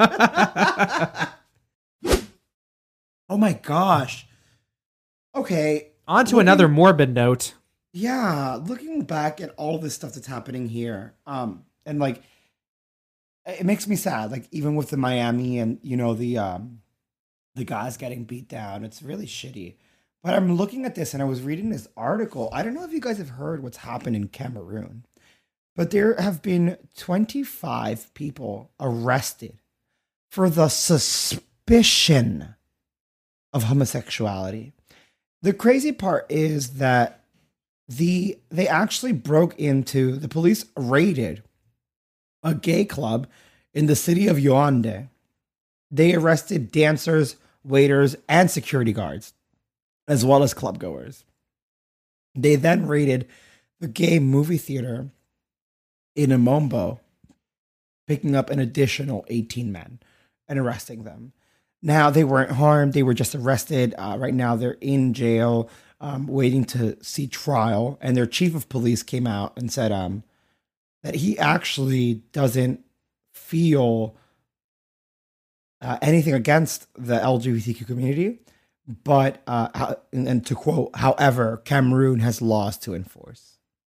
it. Oh my gosh. Okay. On to looking- another morbid note. Yeah, looking back at all this stuff that's happening here, um, and like, it makes me sad. Like, even with the Miami and you know the um, the guys getting beat down, it's really shitty. But I'm looking at this and I was reading this article. I don't know if you guys have heard what's happened in Cameroon, but there have been twenty-five people arrested for the suspicion of homosexuality. The crazy part is that the they actually broke into the police raided a gay club in the city of Yaoundé. They arrested dancers, waiters, and security guards, as well as club goers. They then raided the gay movie theater in Amombo, picking up an additional eighteen men and arresting them. Now, they weren't harmed. They were just arrested. Uh, right now, they're in jail, um, waiting to see trial. And their chief of police came out and said um, that he actually doesn't feel uh, anything against the L G B T Q community. But, uh, how, and, and to quote, however, Cameroon has laws to enforce.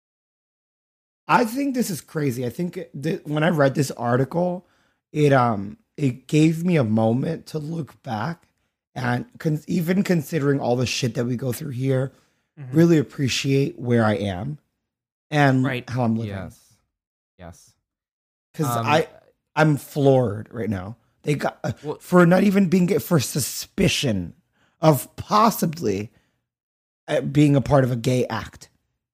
I think this is crazy. I think th- when I read this article, it um it gave me a moment to look back and con- even considering all the shit that we go through here, mm-hmm. really appreciate where I am and right. how I'm living. Yes, yes. Because um, I I'm floored right now. They got uh, well, for not even being for suspicion of possibly uh, being a part of a gay act.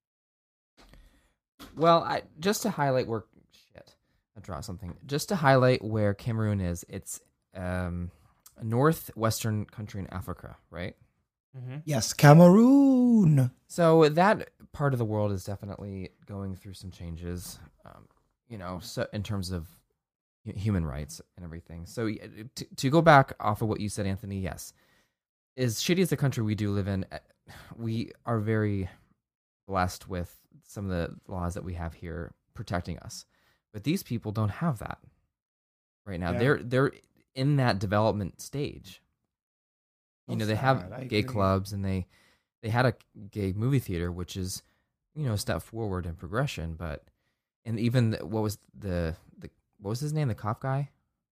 Well, I, just to highlight where shit, I draw something. Just to highlight where Cameroon is, it's um, a northwestern country in Africa, right? Mm-hmm. Yes, Cameroon. So that part of the world is definitely going through some changes, um, you know, so in terms of human rights and everything. So to, to go back off of what you said, Anthony, yes, as shitty as the country we do live in, we are very blessed with some of the laws that we have here protecting us, but these people don't have that right now. Yeah. They're they're in that development stage. You know, they have I gay agree. clubs, and they they had a gay movie theater, which is, you know, a step forward in progression. But and even the, what was the the what was his name? The cop guy.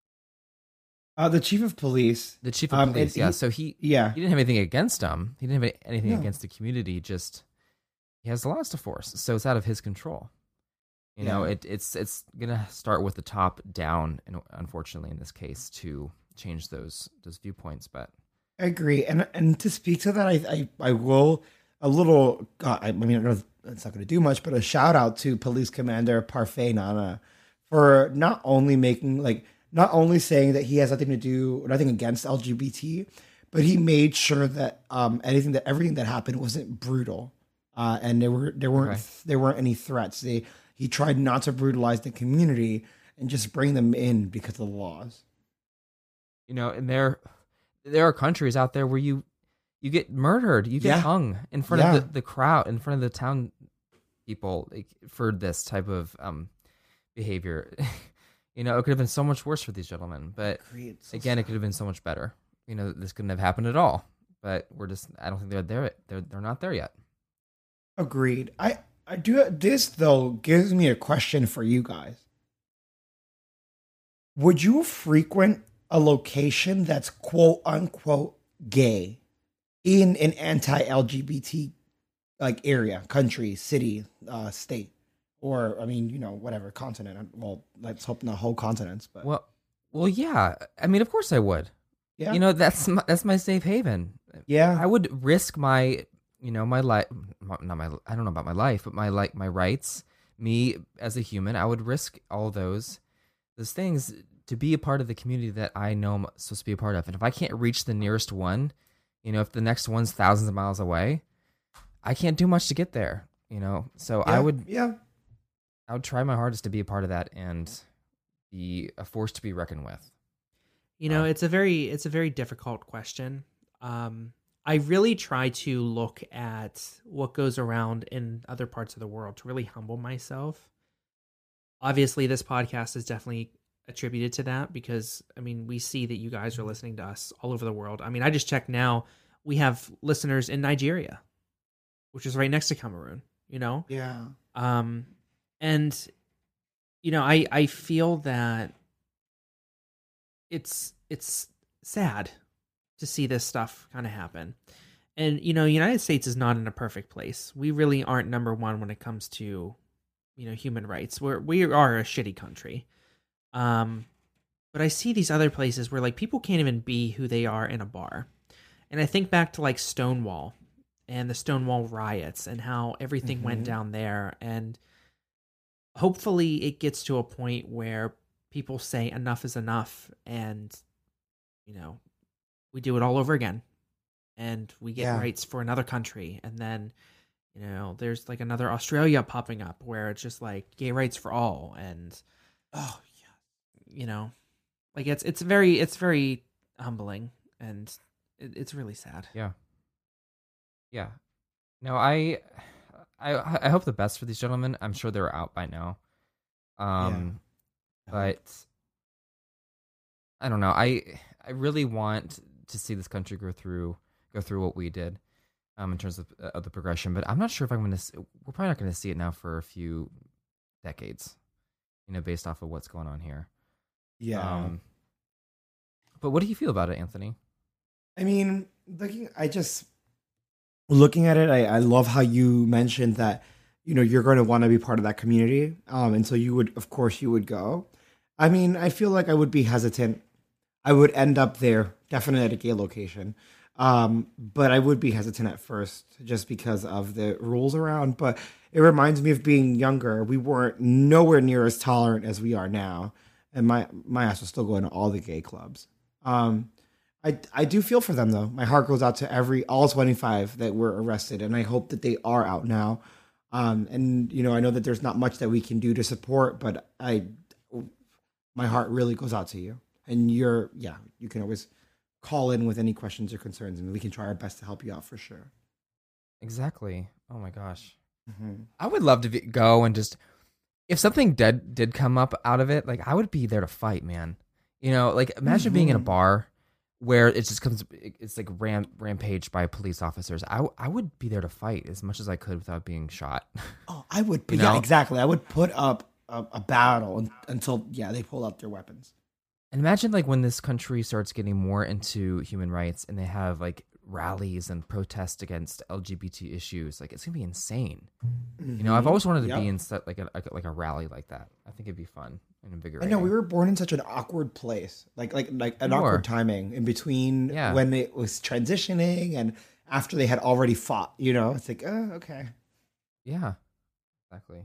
Uh, the chief of police. The chief of um, police. Yeah. He, so he yeah he didn't have anything against him. He didn't have anything no. against the community. Just he has laws to force, so it's out of his control. You yeah. know, it, it's it's gonna start with the top down, and unfortunately, in this case, to change those those viewpoints. But I agree, and and to speak to that, I I, I will a little. Uh, I mean, I know it's not going to do much, but a shout out to Police Commander Parfait Nana for not only making like not only saying that he has nothing to do, nothing against L G B T, but he made sure that um anything that everything that happened wasn't brutal. Uh, and there were there weren't okay. there weren't any threats. They he tried not to brutalize the community and just bring them in because of the laws. You know, and there there are countries out there where you you get murdered, you get yeah. hung in front yeah. of the, the crowd, in front of the town people, like, for this type of um, behavior. You know, it could have been so much worse for these gentlemen, but Agreed. So again, sad. it could have been so much better. You know, this couldn't have happened at all. But we're just, I don't think they're there. They're they're not there yet. Agreed. I, I do. This, though, gives me a question for you guys. Would you frequent a location that's quote unquote gay in an anti-L G B T like area, country, city, uh, state, or I mean, you know, whatever continent? Well, let's hope not whole continents, but well, well, yeah. I mean, of course I would. yeah, You know, that's my, that's my safe haven. yeah, I would risk my, you know, my life, not my, I don't know about my life, but my, like, my rights, me as a human, I would risk all those, those things to be a part of the community that I know I'm supposed to be a part of. And if I can't reach the nearest one, you know, if the next one's thousands of miles away, I can't do much to get there, you know? So yeah, I would, yeah, I would try my hardest to be a part of that and be a force to be reckoned with. You know, it's a very it's a very difficult question. Um, I really try to look at what goes around in other parts of the world to really humble myself. Obviously, this podcast is definitely attributed to that because, I mean, we see that you guys are listening to us all over the world. I mean, I just checked now. We have listeners in Nigeria, which is right next to Cameroon, you know? yeah. Um, and, you know, I, I feel that it's it's sad to see this stuff kind of happen. And, you know, United States is not in a perfect place. We really aren't number one when it comes to, you know, human rights. We're, we are a shitty country. Um, but I see these other places where, like, people can't even be who they are in a bar. And I think back to, like, Stonewall and the Stonewall riots and how everything mm-hmm. went down there. And hopefully it gets to a point where people say enough is enough and, you know, we do it all over again and we get yeah. rights for another country. And then, You know, there's like another Australia popping up where it's just like gay rights for all, and Oh yeah. you know, like it's it's very it's very humbling, and it, it's really sad. Yeah. Yeah. No, I, I, I hope the best for these gentlemen. I'm sure they're out by now. Um, Yeah. but I don't know. I, I really want to see this country go through, go through what we did, um, in terms of, uh, of the progression. But I'm not sure if I'm going to. We're probably not going to see it now for a few decades, you know, based off of what's going on here. Yeah. Um, but what do you feel about it, Anthony? I mean, looking, I just looking at it. I, I love how you mentioned that, you know, you're going to want to be part of that community, um, and so you would, of course, you would go. I mean, I feel like I would be hesitant. I would end up there, definitely at a gay location, um, but I would be hesitant at first, just because of the rules around. But it reminds me of being younger. We weren't nowhere near as tolerant as we are now, and my my ass was still going to all the gay clubs. Um, I, I do feel for them though. My heart goes out to every all twenty-five that were arrested, and I hope that they are out now. Um, and you know, I know that there's not much that we can do to support, but I, my heart really goes out to you. And you're, yeah, you can always call in with any questions or concerns, and we can try our best to help you out for sure. Exactly. Oh my gosh. Mm-hmm. I would love to be, go and just, if something did did come up out of it, like I would be there to fight, man. You know, like imagine mm-hmm. being in a bar where it just comes, it's like ram, rampaged by police officers. I, I would be there to fight as much as I could without being shot. Oh, I would, You yeah, know? exactly. I would put up a, a battle un- until, yeah, they pull out their weapons. And imagine like when this country starts getting more into human rights and they have like rallies and protests against L G B T issues. Like it's gonna be insane. Mm-hmm. You know, I've always wanted to Yep. be in set, like a like a rally like that. I think it'd be fun and I invigorating. know we were born in such an awkward place, like like like an We were. awkward timing in between Yeah. when it was transitioning and after they had already fought. You know, it's like, oh, okay. Yeah, exactly.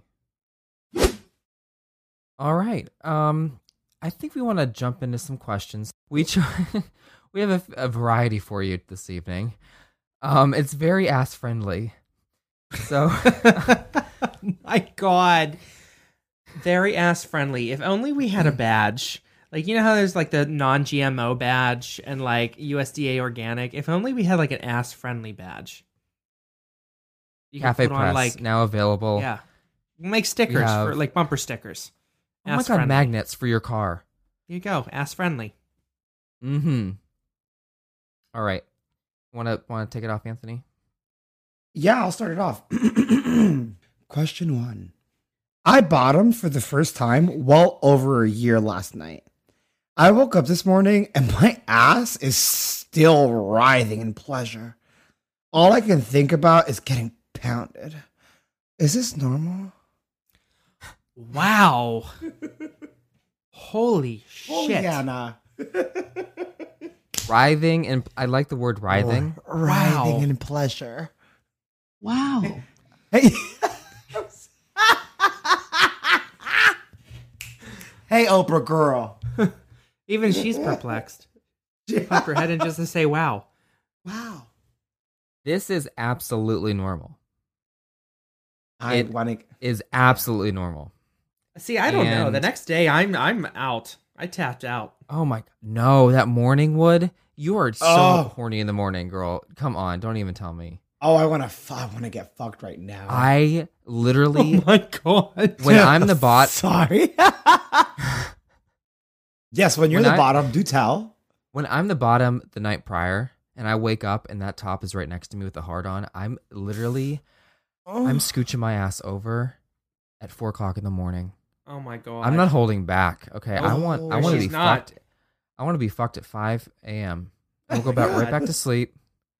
All right. Um, I think we want to jump into some questions. We try, we have a, a variety for you this evening. Um, it's very ass friendly. So, My God. Very ass friendly. If only we had a badge. Like, you know how there's like the non G M O badge and like U S D A organic? If only we had like an ass friendly badge. You could Cafe put Press on, like, now available. yeah. Make stickers have- for like bumper stickers. Oh my Ass god, friendly. magnets for your car. Here you go. Ass friendly. Mm-hmm. All right. Want to want to take it off, Anthony? Yeah, I'll start it off. Question one. I bottomed for the first time well over a year last night. I woke up this morning and my ass is still writhing in pleasure. All I can think about is getting pounded. Is this normal? Wow. Holy Oh, shit. yeah, nah. Writhing, and I like the word writhing. Writhing Wow. in pleasure. Wow. Hey. Hey, Oprah girl. Even she's perplexed. Pop her head in just to say wow. Wow. This is absolutely normal. I It- want to. Is absolutely normal. See, I don't know. And- The next day I'm I'm out. I tapped out. Oh my no, that morning wood. You are so Oh. horny in the morning, girl. Come on, don't even tell me. Oh, I want to. I want to get fucked right now. I literally, Oh my god. when I'm the bot, Sorry. Yes, when you're When the I- bottom, do tell. when I'm the bottom the night prior, and I wake up and that top is right next to me with the heart on, I'm literally, I'm scooching my ass over at four o'clock in the morning. Oh my god. I'm not holding back. Okay, I want, I Oh, want to she's be not. fucked. I want to be fucked at five a.m. We'll go back right back to sleep.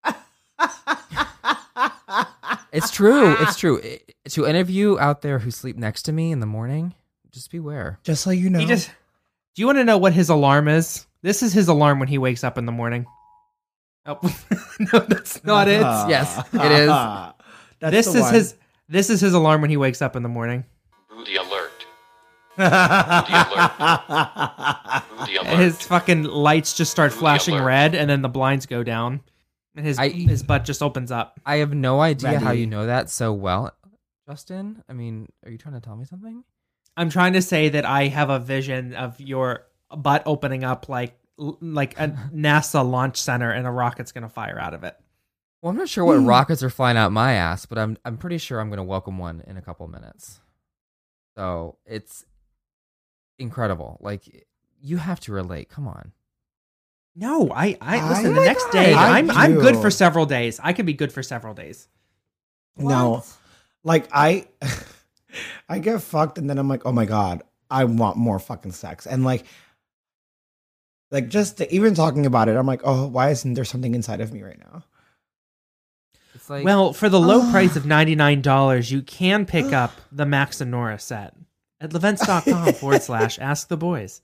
It's true. It's true. I- to any of you out there who sleep next to me in the morning, just beware. Just so you know. He just Do you want to know what his alarm is? This is his alarm when he wakes up in the morning. Oh, no, that's not it. Ah. Yes, it is. That's This the is one. his this is his alarm when he wakes up in the morning. Booty alert. Booty alert. Booty And alert. his fucking lights just start Booty flashing alert. red and then the blinds go down. and his I- his butt just opens up. I have no idea how Ready. you know that so well, Justin. I mean, are you trying to tell me something? I'm trying to say that I have a vision of your butt opening up like like a NASA launch center, and a rocket's gonna fire out of it. Well, I'm not sure what rockets are flying out my ass, but I'm I'm pretty sure I'm going to welcome one in a couple of minutes. So it's incredible. Like, you have to relate. Come on. No, I, I I- listen. Oh the my next God, day, I I'm I'm good do. for several days. I could be good for several days. No, like I, I get fucked, and then I'm like, oh my god, I want more fucking sex, and like, like just to, even talking about it, I'm like, oh, why isn't there something inside of me right now? It's like, Well, for the low price of ninety-nine dollars, you can pick up the Max and Nora set at levents.com forward slash ask the boys.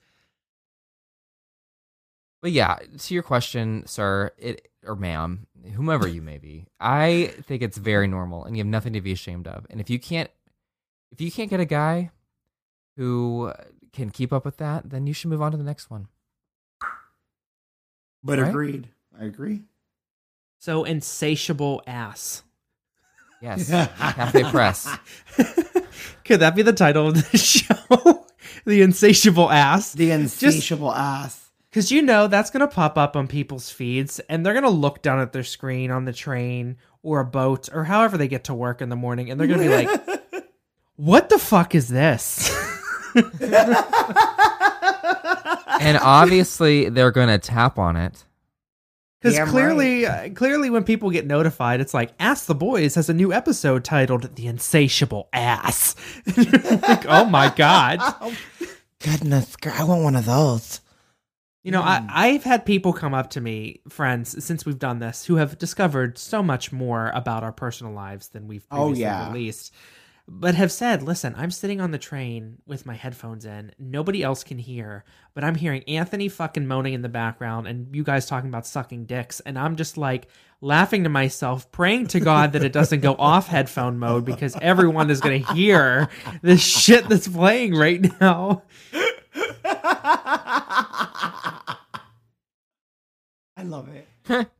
but yeah, to your question, sir, it or ma'am, whomever you may be, I think it's very normal, and you have nothing to be ashamed of. And if you can't, if you can't get a guy who can keep up with that, then you should move on to the next one. But Right? agreed, I agree. So insatiable ass. Yes, Cafe Press. Could that be the title of the show? The insatiable ass. The insatiable ass. Because you know that's going to pop up on people's feeds, and they're going to look down at their screen on the train or a boat or however they get to work in the morning, and they're going to be like, what the fuck is this? And obviously, they're going to tap on it. Because Damn clearly, uh, clearly, when people get notified, it's like, Ask the Boys has a new episode titled The Insatiable Ass. Like, oh my God. Goodness, girl, I want one of those. You know, I, I've had people come up to me, friends, since we've done this, who have discovered so much more about our personal lives than we've Oh, previously yeah. released, but have said, listen, I'm sitting on the train with my headphones in. Nobody else can hear, but I'm hearing Anthony fucking moaning in the background and you guys talking about sucking dicks. And I'm just like laughing to myself, praying to God that it doesn't go off headphone mode because everyone is going to hear this shit that's playing right now. I love it.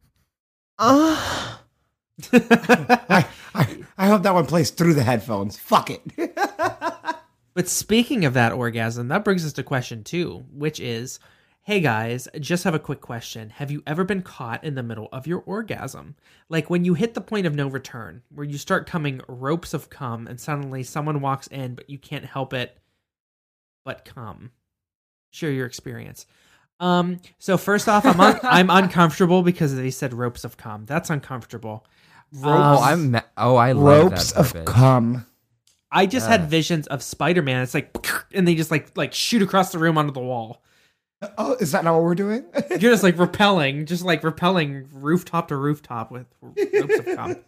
uh, I, I, I hope that one plays through the headphones. Fuck it. But speaking of that orgasm, that brings us to question two, which is, hey guys, just have a quick question. Have you ever been caught in the middle of your orgasm? Like when you hit the point of no return, where you start coming ropes of cum and suddenly someone walks in, but you can't help it but cum. Share your experience. Um, so first off, I'm un- I'm uncomfortable because they said ropes of cum. That's uncomfortable. Oh, I'm. Ma- oh, I love Ropes that of verbiage. cum. I just had visions of Spider-Man. It's like, and they just like like shoot across the room onto the wall. Oh, is that not what we're doing? You're just like repelling, just like repelling rooftop to rooftop with ropes of cum.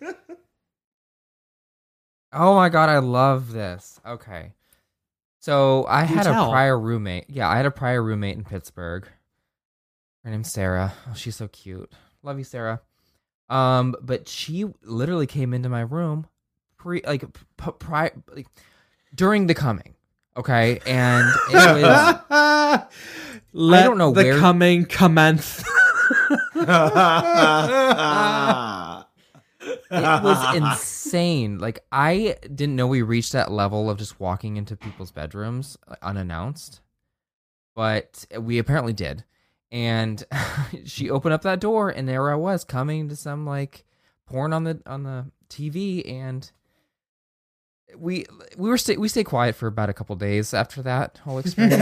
Oh my god, I love this. Okay. So I Do had tell. a prior roommate. Yeah, I had a prior roommate in Pittsburgh. Her name's Sarah. Oh, she's so cute. Love you, Sarah. Um, but she literally came into my room pre like p- pri- like during the coming. Okay, and it was Let don't know the where- coming commence. it was insane. Like, I didn't know we reached that level of just walking into people's bedrooms uh, unannounced, but we apparently did. And she opened up that door, and there I was coming to some like porn on the on the T V, and we we were stay, we stayed quiet for about a couple days after that whole experience.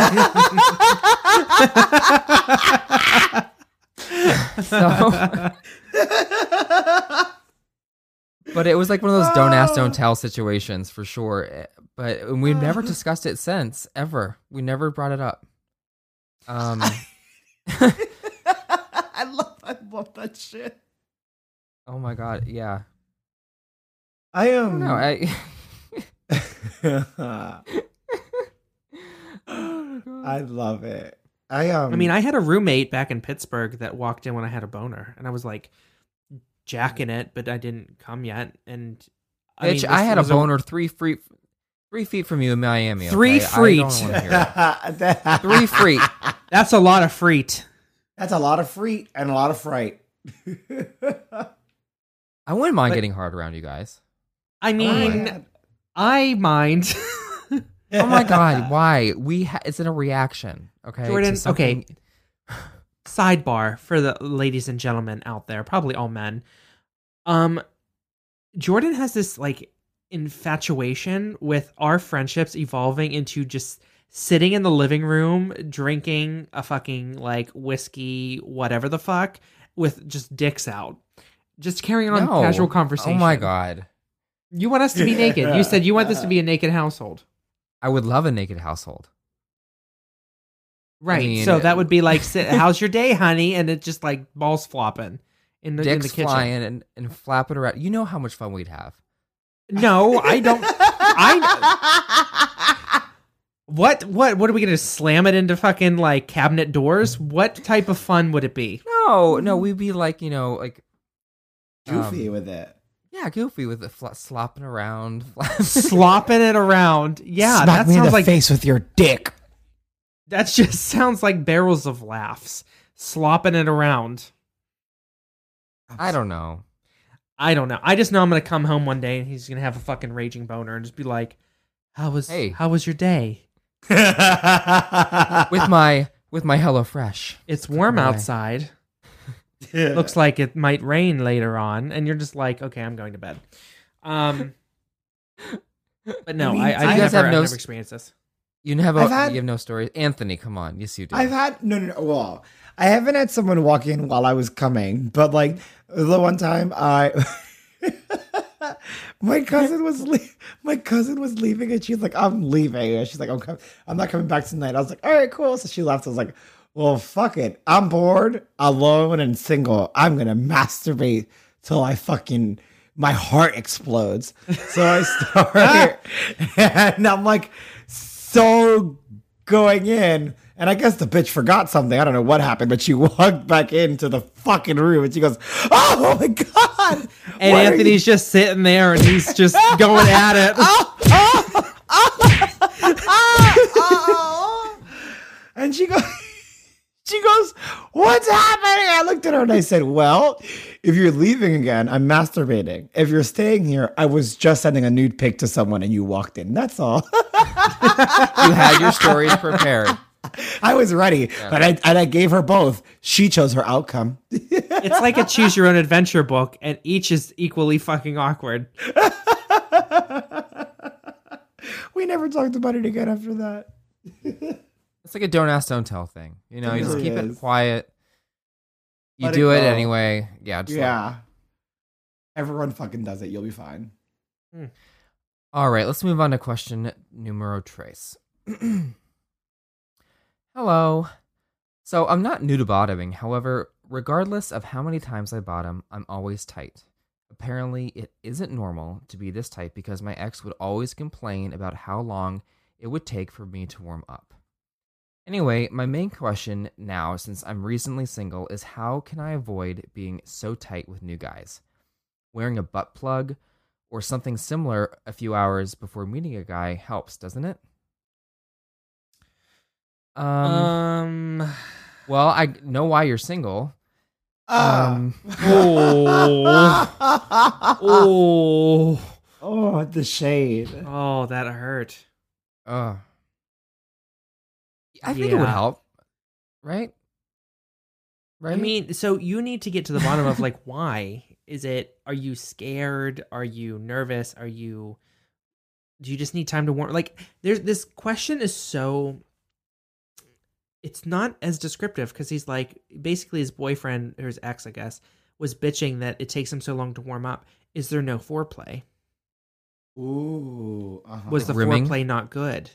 So. But it was like one of those don't ask, don't tell situations for sure. But we've never discussed it since, ever. We never brought it up. Um, I love, I love that shit. oh my god, yeah. I I am. don't know. I, I love it. I um. I mean, I had a roommate back in Pittsburgh that walked in when I had a boner, and I was like jacking it, but I didn't come yet. And I, bitch, mean, this I had a was boner three feet, three feet from you in Miami. Three okay? I don't feet. wanna hear it. Three. Three feet. That's a lot of freet. That's a lot of freet and a lot of fright. I wouldn't mind But- getting hard around you guys. I mean, God. I mind. Oh my god, why? We ha- it's in a reaction, okay? to Jordan, something- okay. Sidebar for the ladies and gentlemen out there, probably all men. Um, Jordan has this like infatuation with our friendships evolving into just sitting in the living room drinking a fucking like whiskey, whatever the fuck, with just dicks out, just carrying on No. casual conversation. Oh my god. You want us to be naked? You said you want this to be a naked household, I would love a naked household. right? mean, so that would be like, sit, "How's your day, honey?" And it's just like balls flopping in the, in the Dicks kitchen. flying and, and flapping around. You know how much fun we'd have. No, I don't. I. What? What? What are we gonna slam it into fucking like cabinet doors? What type of fun would it be? No, no, we'd be like, you know, like Goofy um, with it. yeah, goofy with the fl- slopping around. Slopping it around. Yeah, Smack that me in sounds the like face with your dick. that. Just sounds like barrels of laughs. Slopping it around. I don't know. I don't know. I just know I'm gonna come home one day and he's gonna have a fucking raging boner and just be like, "How was? Hey. How was your day? With my with my HelloFresh. It's warm Right. outside. Looks like it might rain later on," and you're just like, "Okay, I'm going to bed." Um, but no, I mean, I, I, I never, guys have I've no never s- experienced this. You have a, I've had- you have no stories. Anthony, come on. Yes, you do. I've had no, no, no. Well, I haven't had someone walk in while I was coming, but like the one time I, my cousin was le- my cousin was leaving, and she's like, "I'm leaving." And she's like, "I'm com- I'm not coming back tonight." I was like, "All right, cool." So she left. I was like, "Well, fuck it. I'm bored, alone, and single. I'm gonna masturbate till I fucking." My heart explodes. So I start, and I'm like, so going in, and I guess the bitch forgot something. I don't know what happened, but she walked back into the fucking room, and she goes, "Oh my god!" And what are Anthony's just sitting there and he's just going at it. you-" And she goes, she goes, "What's happening?" I looked at her and I said, "Well, if you're leaving again, I'm masturbating. If you're staying here, I was just sending a nude pic to someone and you walked in. That's all." You had your stories prepared. I was ready, but I and I gave her both. She chose her outcome. It's like a choose your own adventure book, and each is equally fucking awkward. We never talked about it again after that. It's like a don't ask, don't tell thing. You know, It you just really keep is. it quiet. You Let do it it go. anyway. Yeah. Just let- Yeah. Everyone fucking does it. You'll be fine. All right, let's move on to question numero tres. Hello. So I'm not new to bottoming. However, regardless of how many times I bottom, I'm always tight. Apparently, it isn't normal to be this tight because my ex would always complain about how long it would take for me to warm up. Anyway, my main question now, since I'm recently single, is how can I avoid being so tight with new guys? Wearing a butt plug or something similar a few hours before meeting a guy helps, doesn't it? Um, Um. well, I know why you're single. Ah. Um, Oh. Oh, the shade. Oh, that hurt. uh, I think it would Yeah. help, right? Right? I mean, so you need to get to the bottom of like, why is it? Are you scared? Are you nervous? Are you? Do you just need time to warm? Like, there's this question is so. It's not as descriptive because he's like basically his boyfriend or his ex, I guess, was bitching that it takes him so long to warm up. Is there no foreplay? Ooh. Uh-huh. Was the Rimming? foreplay not good?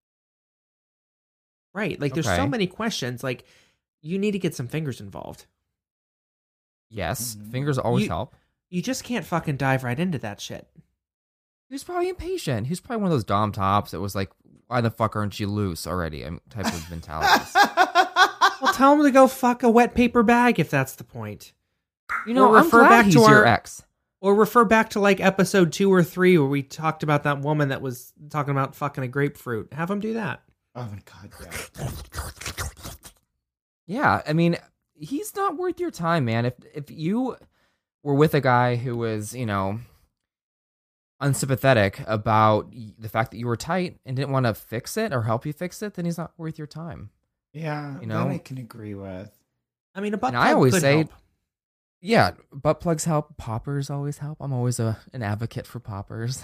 Right. Like, there's so Okay. many questions. Like, you need to get some fingers involved. yes, Mhm. fingers always You- help. You just can't fucking dive right into that shit. He was probably impatient. He was probably one of those dom tops that was like, why the fuck aren't you loose already? I'm type of mentalities. Well, tell him to go fuck a wet paper bag if that's the point. You know, Or I'm refer glad back he's to your our- ex. Or refer back to like episode two or three where we talked about that woman that was talking about fucking a grapefruit. Have him do that. Oh my god, yeah. Yeah, I mean, he's not worth your time, man. If if you were with a guy who was, you know, unsympathetic about the fact that you were tight and didn't want to fix it or help you fix it, then he's not worth your time. Yeah, You know? that I can agree with. I mean, a butt And plug I always could say, help. yeah, butt plugs help. Poppers always help. I'm always a an advocate for poppers.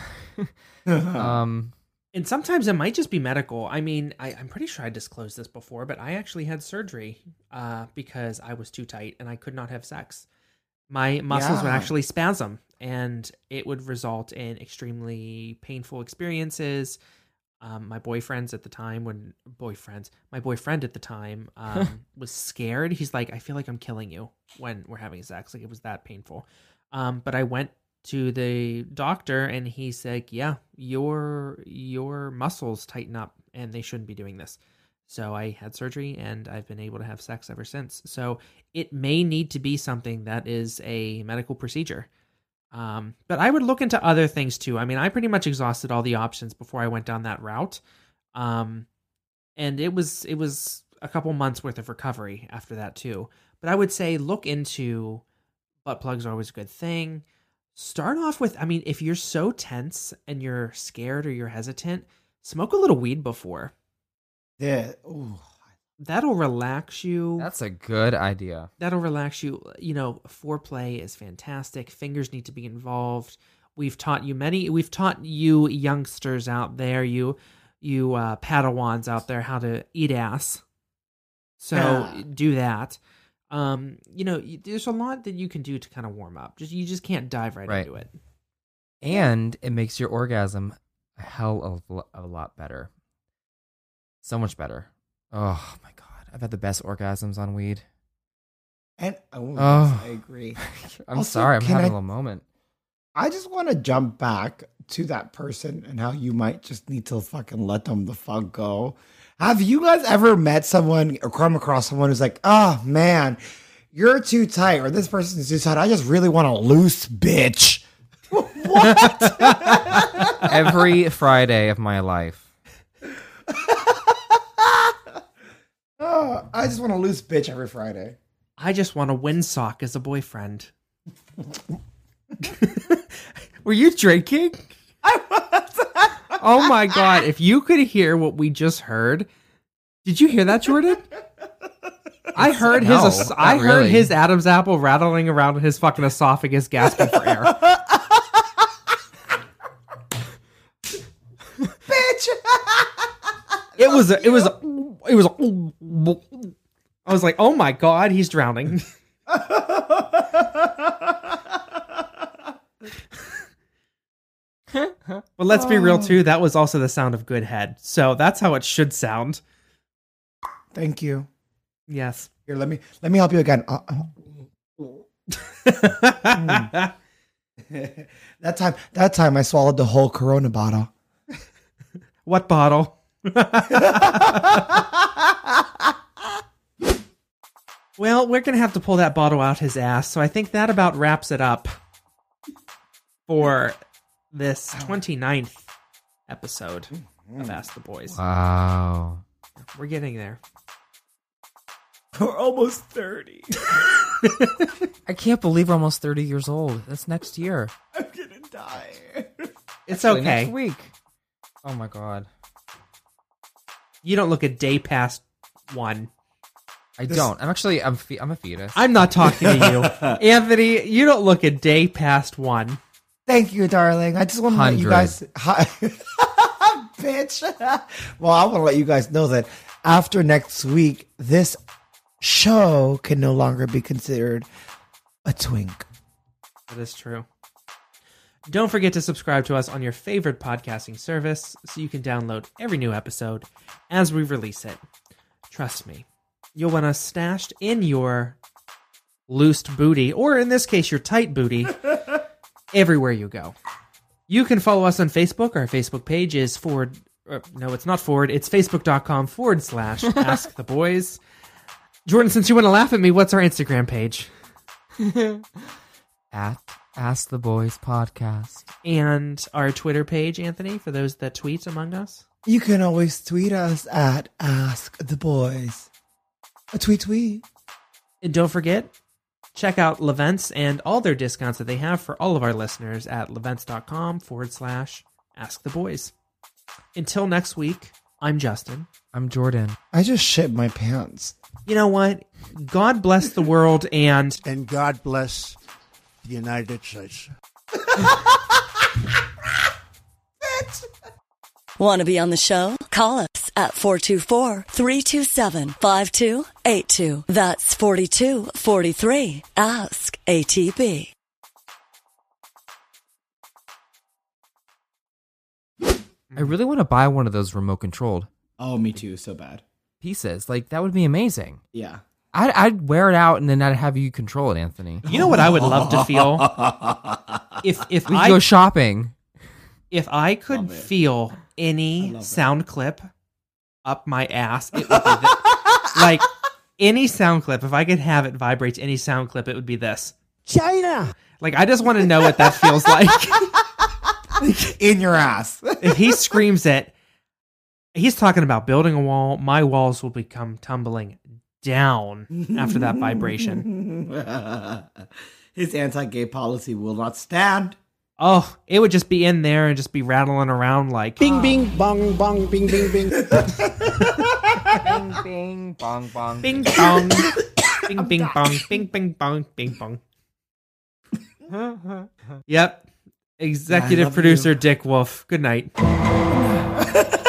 um, And sometimes it might just be medical. I mean, I, I'm pretty sure I disclosed this before, but I actually had surgery uh, because I was too tight and I could not have sex. My muscles would Yeah. actually spasm, and it would result in extremely painful experiences. Um, my boyfriends at the time, when boyfriends, my boyfriend at the time um, was scared. He's like, I feel like I'm killing you when we're having sex. Like, it was that painful. Um, but I went to the doctor and he said, yeah, your your muscles tighten up and they shouldn't be doing this. So I had surgery and I've been able to have sex ever since. So it may need to be something that is a medical procedure. Um, but I would look into other things too. I mean, I pretty much exhausted all the options before I went down that route. Um, and it was it was a couple months worth of recovery after that too. But I would say look into butt plugs are always a good thing. Start off with, I mean, if you're so tense and you're scared or you're hesitant, smoke a little weed before. Yeah. Ooh. That'll relax you. that's a good idea. That'll relax you. You know, foreplay is fantastic. Fingers need to be involved. We've taught you many, we've taught you youngsters out there, you you uh, Padawans out there, how to eat ass. So Yeah. do that. Um, you know, y- there's a lot that you can do to kind of warm up. Just you just can't dive right, Right. into it. And it makes your orgasm a hell of a lo- a lot better. So much better. Oh my god, I've had the best orgasms on weed. And oh, Oh. I agree. I'm Also, sorry, I'm can having I- a little moment. I just want to jump back to that person and how you might just need to fucking let them the fuck go. Have you guys ever met someone or come across someone who's like, oh man, you're too tight, or this person's too tight. I just really want a loose bitch. Every Friday of my life. Oh, I just want a loose bitch every Friday. I just want a windsock as a boyfriend. Were you drinking? I was. Oh my god! If you could hear what we just heard, did you hear that, Jordan? I heard his. No, es- not I heard really. his Adam's apple rattling around in his fucking esophagus, gasping for air. Bitch! It was. A, it was. A, it was. A, I was like, oh my god, he's drowning. But let's be real too. That was also the sound of good head. So that's how it should sound. Thank you. Yes. Here, let me let me help you again. Uh, uh. That time, that time I swallowed the whole Corona bottle. What bottle? Well, we're gonna have to pull that bottle out his ass. So I think that about wraps it up for this twenty-ninth episode of Ask the Boys. Wow. We're getting there. We're almost thirty. I can't believe we're almost thirty years old. That's next year. I'm gonna die. It's Actually, okay. Next week. Oh my god. You don't look a day past one. I don't. I'm actually. I'm. Fe- I'm a fetus. I'm not talking to you. Anthony, you don't look a day past one. Thank you, darling. I just want to let you guys, hi, bitch. Well, I want to let you guys know that after next week, this show can no longer be considered a twink. That is true. Don't forget to subscribe to us on your favorite podcasting service so you can download every new episode as we release it. Trust me, you'll want us stashed in your loosed booty, or in this case, your tight booty, everywhere you go. You can follow us on Facebook. Our Facebook page is forward. Uh, no, it's not forward. It's facebook.com forward slash ask the boys. Jordan, since you want to laugh at me, what's our Instagram page? At Ask the Boys podcast. And our Twitter page, Anthony, for those that tweet among us. You can always tweet us at Ask the Boys. A tweet tweet. And don't forget, check out Levents and all their discounts that they have for all of our listeners at levents.com forward slash ask the boys. Until next week, I'm Justin. I'm Jordan. I just shit my pants. You know what? God bless the world and... And God bless the United States. Want to be on the show? Call us at four two four, three two seven, five two eight two. That's four two four three. Ask A T B. I really want to buy one of those remote controlled Oh, me too. So bad. pieces. Like, that would be amazing. Yeah. I'd, I'd wear it out and then I'd have you control it, Anthony. You know what I would love to feel? If if We could I go shopping. if I could Love it. feel I any love it. sound clip up my ass, it would be thi- like any sound clip. If I could have it vibrate to any sound clip, it would be this. China! Like, I just want to know what that feels like. In your ass. If he screams it, he's talking about building a wall. My walls will become tumbling down after that vibration. His anti-gay policy will not stand. Oh, it would just be in there and just be rattling around like Bing, bing, bong, bong, bing, bing, bing. Bing, bing, bong, bong. bing bong, bing bing bong, bing bing bong, bing bong. Yep. Executive love producer Dick Wolf. Good night.